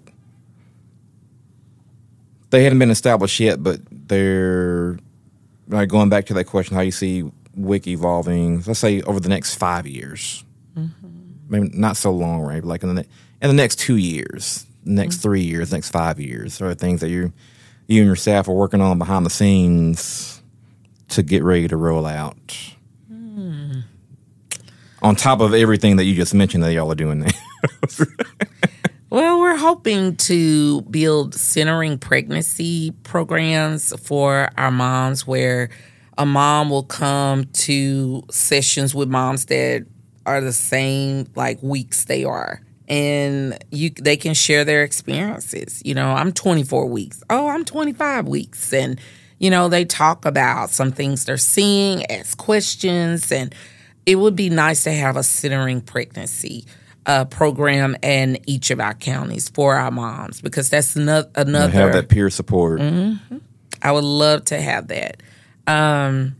they hadn't been established yet, but they're like going back to that question, how you see WIC evolving, let's say over the next five years, mm-hmm. maybe not so long, right? Like in the, in the next two years, next mm-hmm. three years, next five years, are things that you you and your staff are working on behind the scenes to get ready to roll out. Mm. On top of everything that you just mentioned that y'all are doing there. Well, we're hoping to build centering pregnancy programs for our moms where a mom will come to sessions with moms that are the same like weeks they are. And you, they can share their experiences. You know, I'm twenty-four weeks. Oh, I'm twenty-five weeks. And, you know, they talk about some things they're seeing, ask questions. And it would be nice to have a centering pregnancy uh, program in each of our counties for our moms because that's no, another. Have that peer support. Mm-hmm. I would love to have that. Um,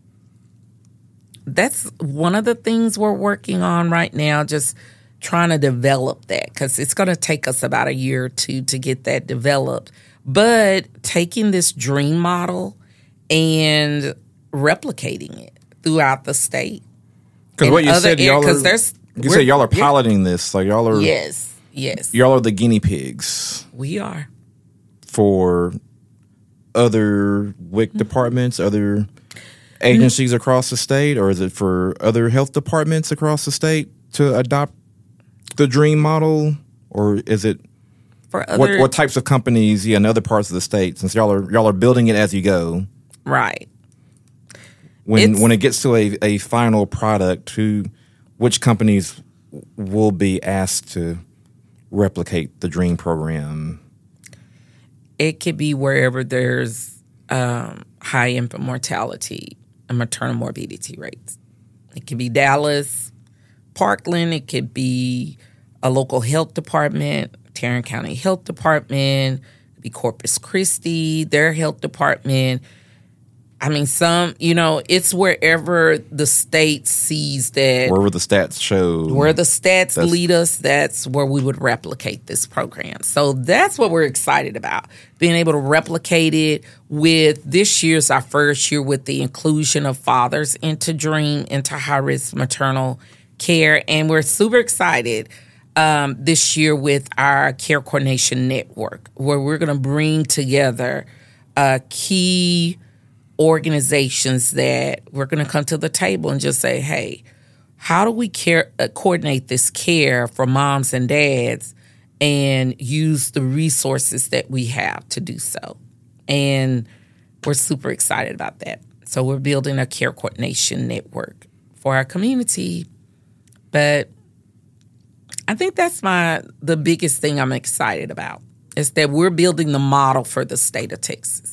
that's one of the things we're working on right now, just trying to develop that because it's going to take us about a year or two to get that developed. But taking this dream model and replicating it throughout the state. Because what you other said, y'all areas, are, there's, you said y'all are piloting this. So y'all are, yes, yes, y'all are the guinea pigs. We are. For other WIC mm-hmm. departments, other agencies mm-hmm. across the state, or is it for other health departments across the state to adopt the dream model, or is it for other what, what types of companies? Yeah, in other parts of the state, since y'all are y'all are building it as you go, right? When it's, when it gets to a, a final product, who which companies will be asked to replicate the dream program? It could be wherever there's um, high infant mortality and maternal morbidity rates. It could be Dallas, Parkland. It could be a local health department, Tarrant County Health Department. It could be Corpus Christi, their health department. I mean, some, you know, it's wherever the state sees that. Wherever the stats show. Where the stats lead us, that's where we would replicate this program. So that's what we're excited about, being able to replicate it with this year's our first year with the inclusion of fathers into DREAM, into high-risk maternal care. And we're super excited um, this year with our Care Coordination Network, where we're going to bring together uh, key organizations that we're going to come to the table and just say, hey, how do we care, uh, coordinate this care for moms and dads and use the resources that we have to do so? And we're super excited about that. So we're building a care coordination network for our community. But I think that's my the biggest thing I'm excited about is that we're building the model for the state of Texas.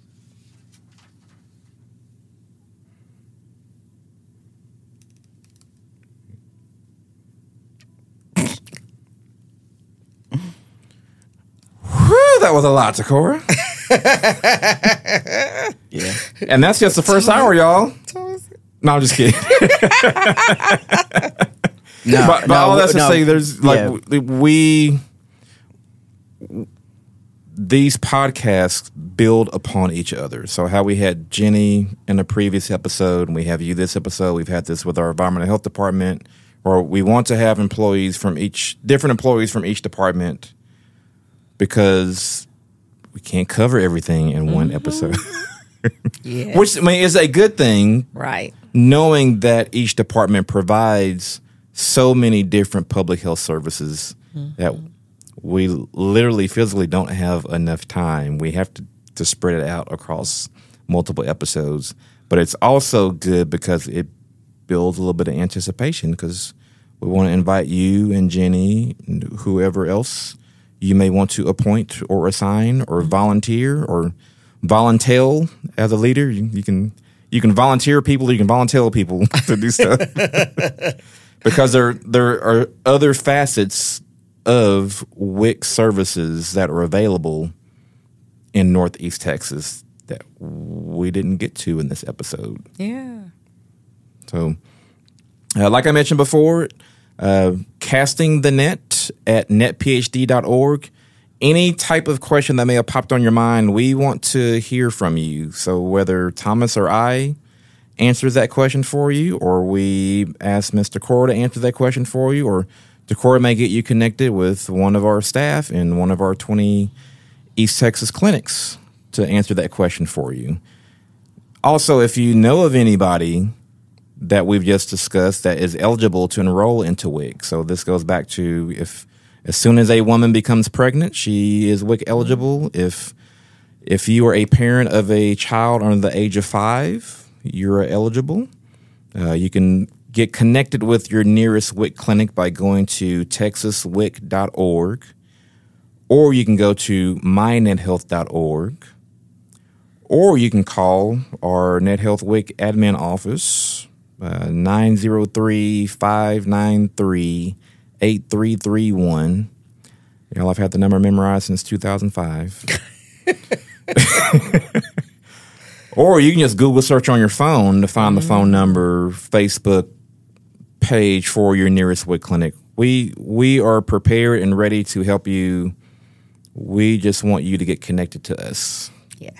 That was a lot, Takora. Yeah. And that's just the first hour, y'all. No, I'm just kidding. no, but, but no, all that's to no, say, there's like yeah. we, these podcasts build upon each other. So how we had Jenny in the previous episode, and we have you this episode, we've had this with our environmental health department, or we want to have employees from each, different employees from each department, because we can't cover everything in mm-hmm. one episode. Yes. Which, I mean, is a good thing. Right. Knowing that each department provides so many different public health services mm-hmm. that we literally physically don't have enough time. We have to, to spread it out across multiple episodes. But it's also good because it builds a little bit of anticipation, because we want to invite you and Jenny and whoever else you may want to appoint or assign or volunteer or volunteer as a leader. You, you can you can volunteer people, you can volunteer people to do stuff. Because there there are other facets of W I C services that are available in Northeast Texas that we didn't get to in this episode. Yeah. So, uh, like I mentioned before, uh, casting the net at net p h d dot org. Any type of question that may have popped on your mind, we want to hear from you. So whether Thomas or I answers that question for you, or we ask Mister Cora to answer that question for you, or Decorah may get you connected with one of our staff in one of our twenty East Texas clinics to answer that question for you. Also, if you know of anybody that we've just discussed that is eligible to enroll into W I C, so this goes back to if as soon as a woman becomes pregnant, she is W I C eligible. If if you are a parent of a child under the age of five, you're eligible. Uh, you can get connected with your nearest W I C clinic by going to texas wic dot org, or you can go to my net health dot org, or you can call our NetHealth W I C admin office, uh, nine zero three, five nine three, eight three three one. Y'all, I've had the number memorized since two thousand five. Or you can just Google search on your phone to find mm-hmm. the phone number, Facebook page for your nearest W I C clinic. We we are prepared and ready to help you. We just want you to get connected to us. Yeah.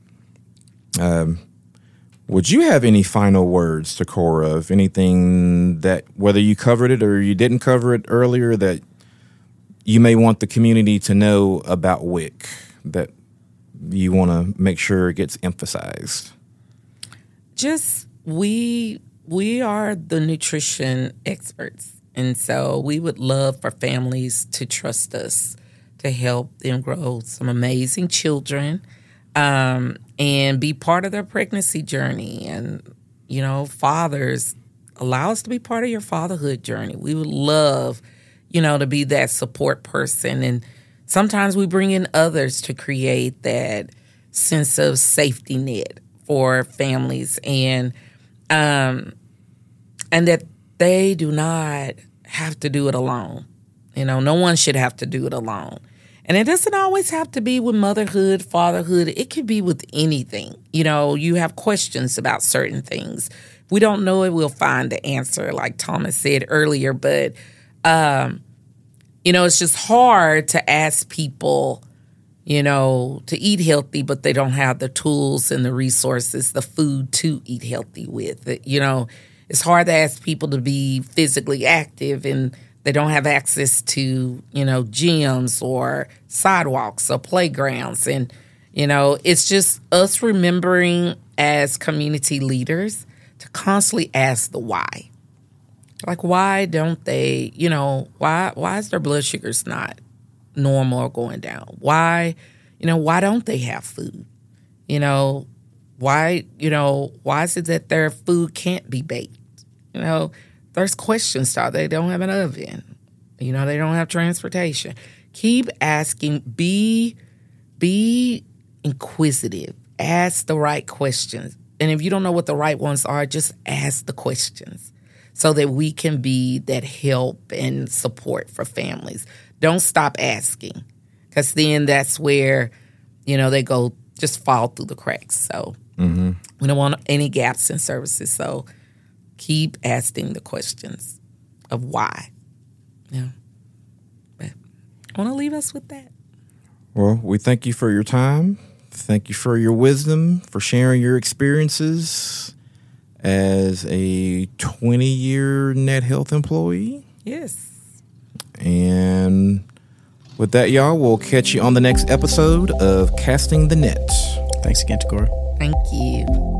Um, would you have any final words, Decorah, of anything that, whether you covered it or you didn't cover it earlier, that you may want the community to know about W I C, that you want to make sure it gets emphasized? Just we we are the nutrition experts, and so we would love for families to trust us to help them grow some amazing children, um, and be part of their pregnancy journey. And you know, fathers, allow us to be part of your fatherhood journey. We would love, you know, to be that support person. And sometimes we bring in others to create that sense of safety net for families, and um, and that they do not have to do it alone. You know, no one should have to do it alone. And it doesn't always have to be with motherhood, fatherhood. It could be with anything. You know, you have questions about certain things. If we don't know it, we'll find the answer, like Thomas said earlier. But um you know, it's just hard to ask people, you know, to eat healthy, but they don't have the tools and the resources, the food to eat healthy with. You know, it's hard to ask people to be physically active and they don't have access to, you know, gyms or sidewalks or playgrounds. And, you know, it's just us remembering as community leaders to constantly ask the why. Like, why don't they, you know, why why is their blood sugars not normal or going down? Why, you know, why don't they have food? You know, why, you know, why is it that their food can't be baked? You know, there's questions to they don't have an oven. You know, they don't have transportation. Keep asking, be, be inquisitive. Ask the right questions. And if you don't know what the right ones are, just ask the questions, so that we can be that help and support for families. Don't stop asking, because then that's where, you know, they go just fall through the cracks. So mm-hmm. we don't want any gaps in services. So keep asking the questions of why. Yeah. But I want to leave us with that. Well, we thank you for your time. Thank you for your wisdom, for sharing your experiences as a twenty-year NetHealth employee. Yes. And with that, y'all, we'll catch you on the next episode of Casting the Net. Thanks again, Decorah. Thank you.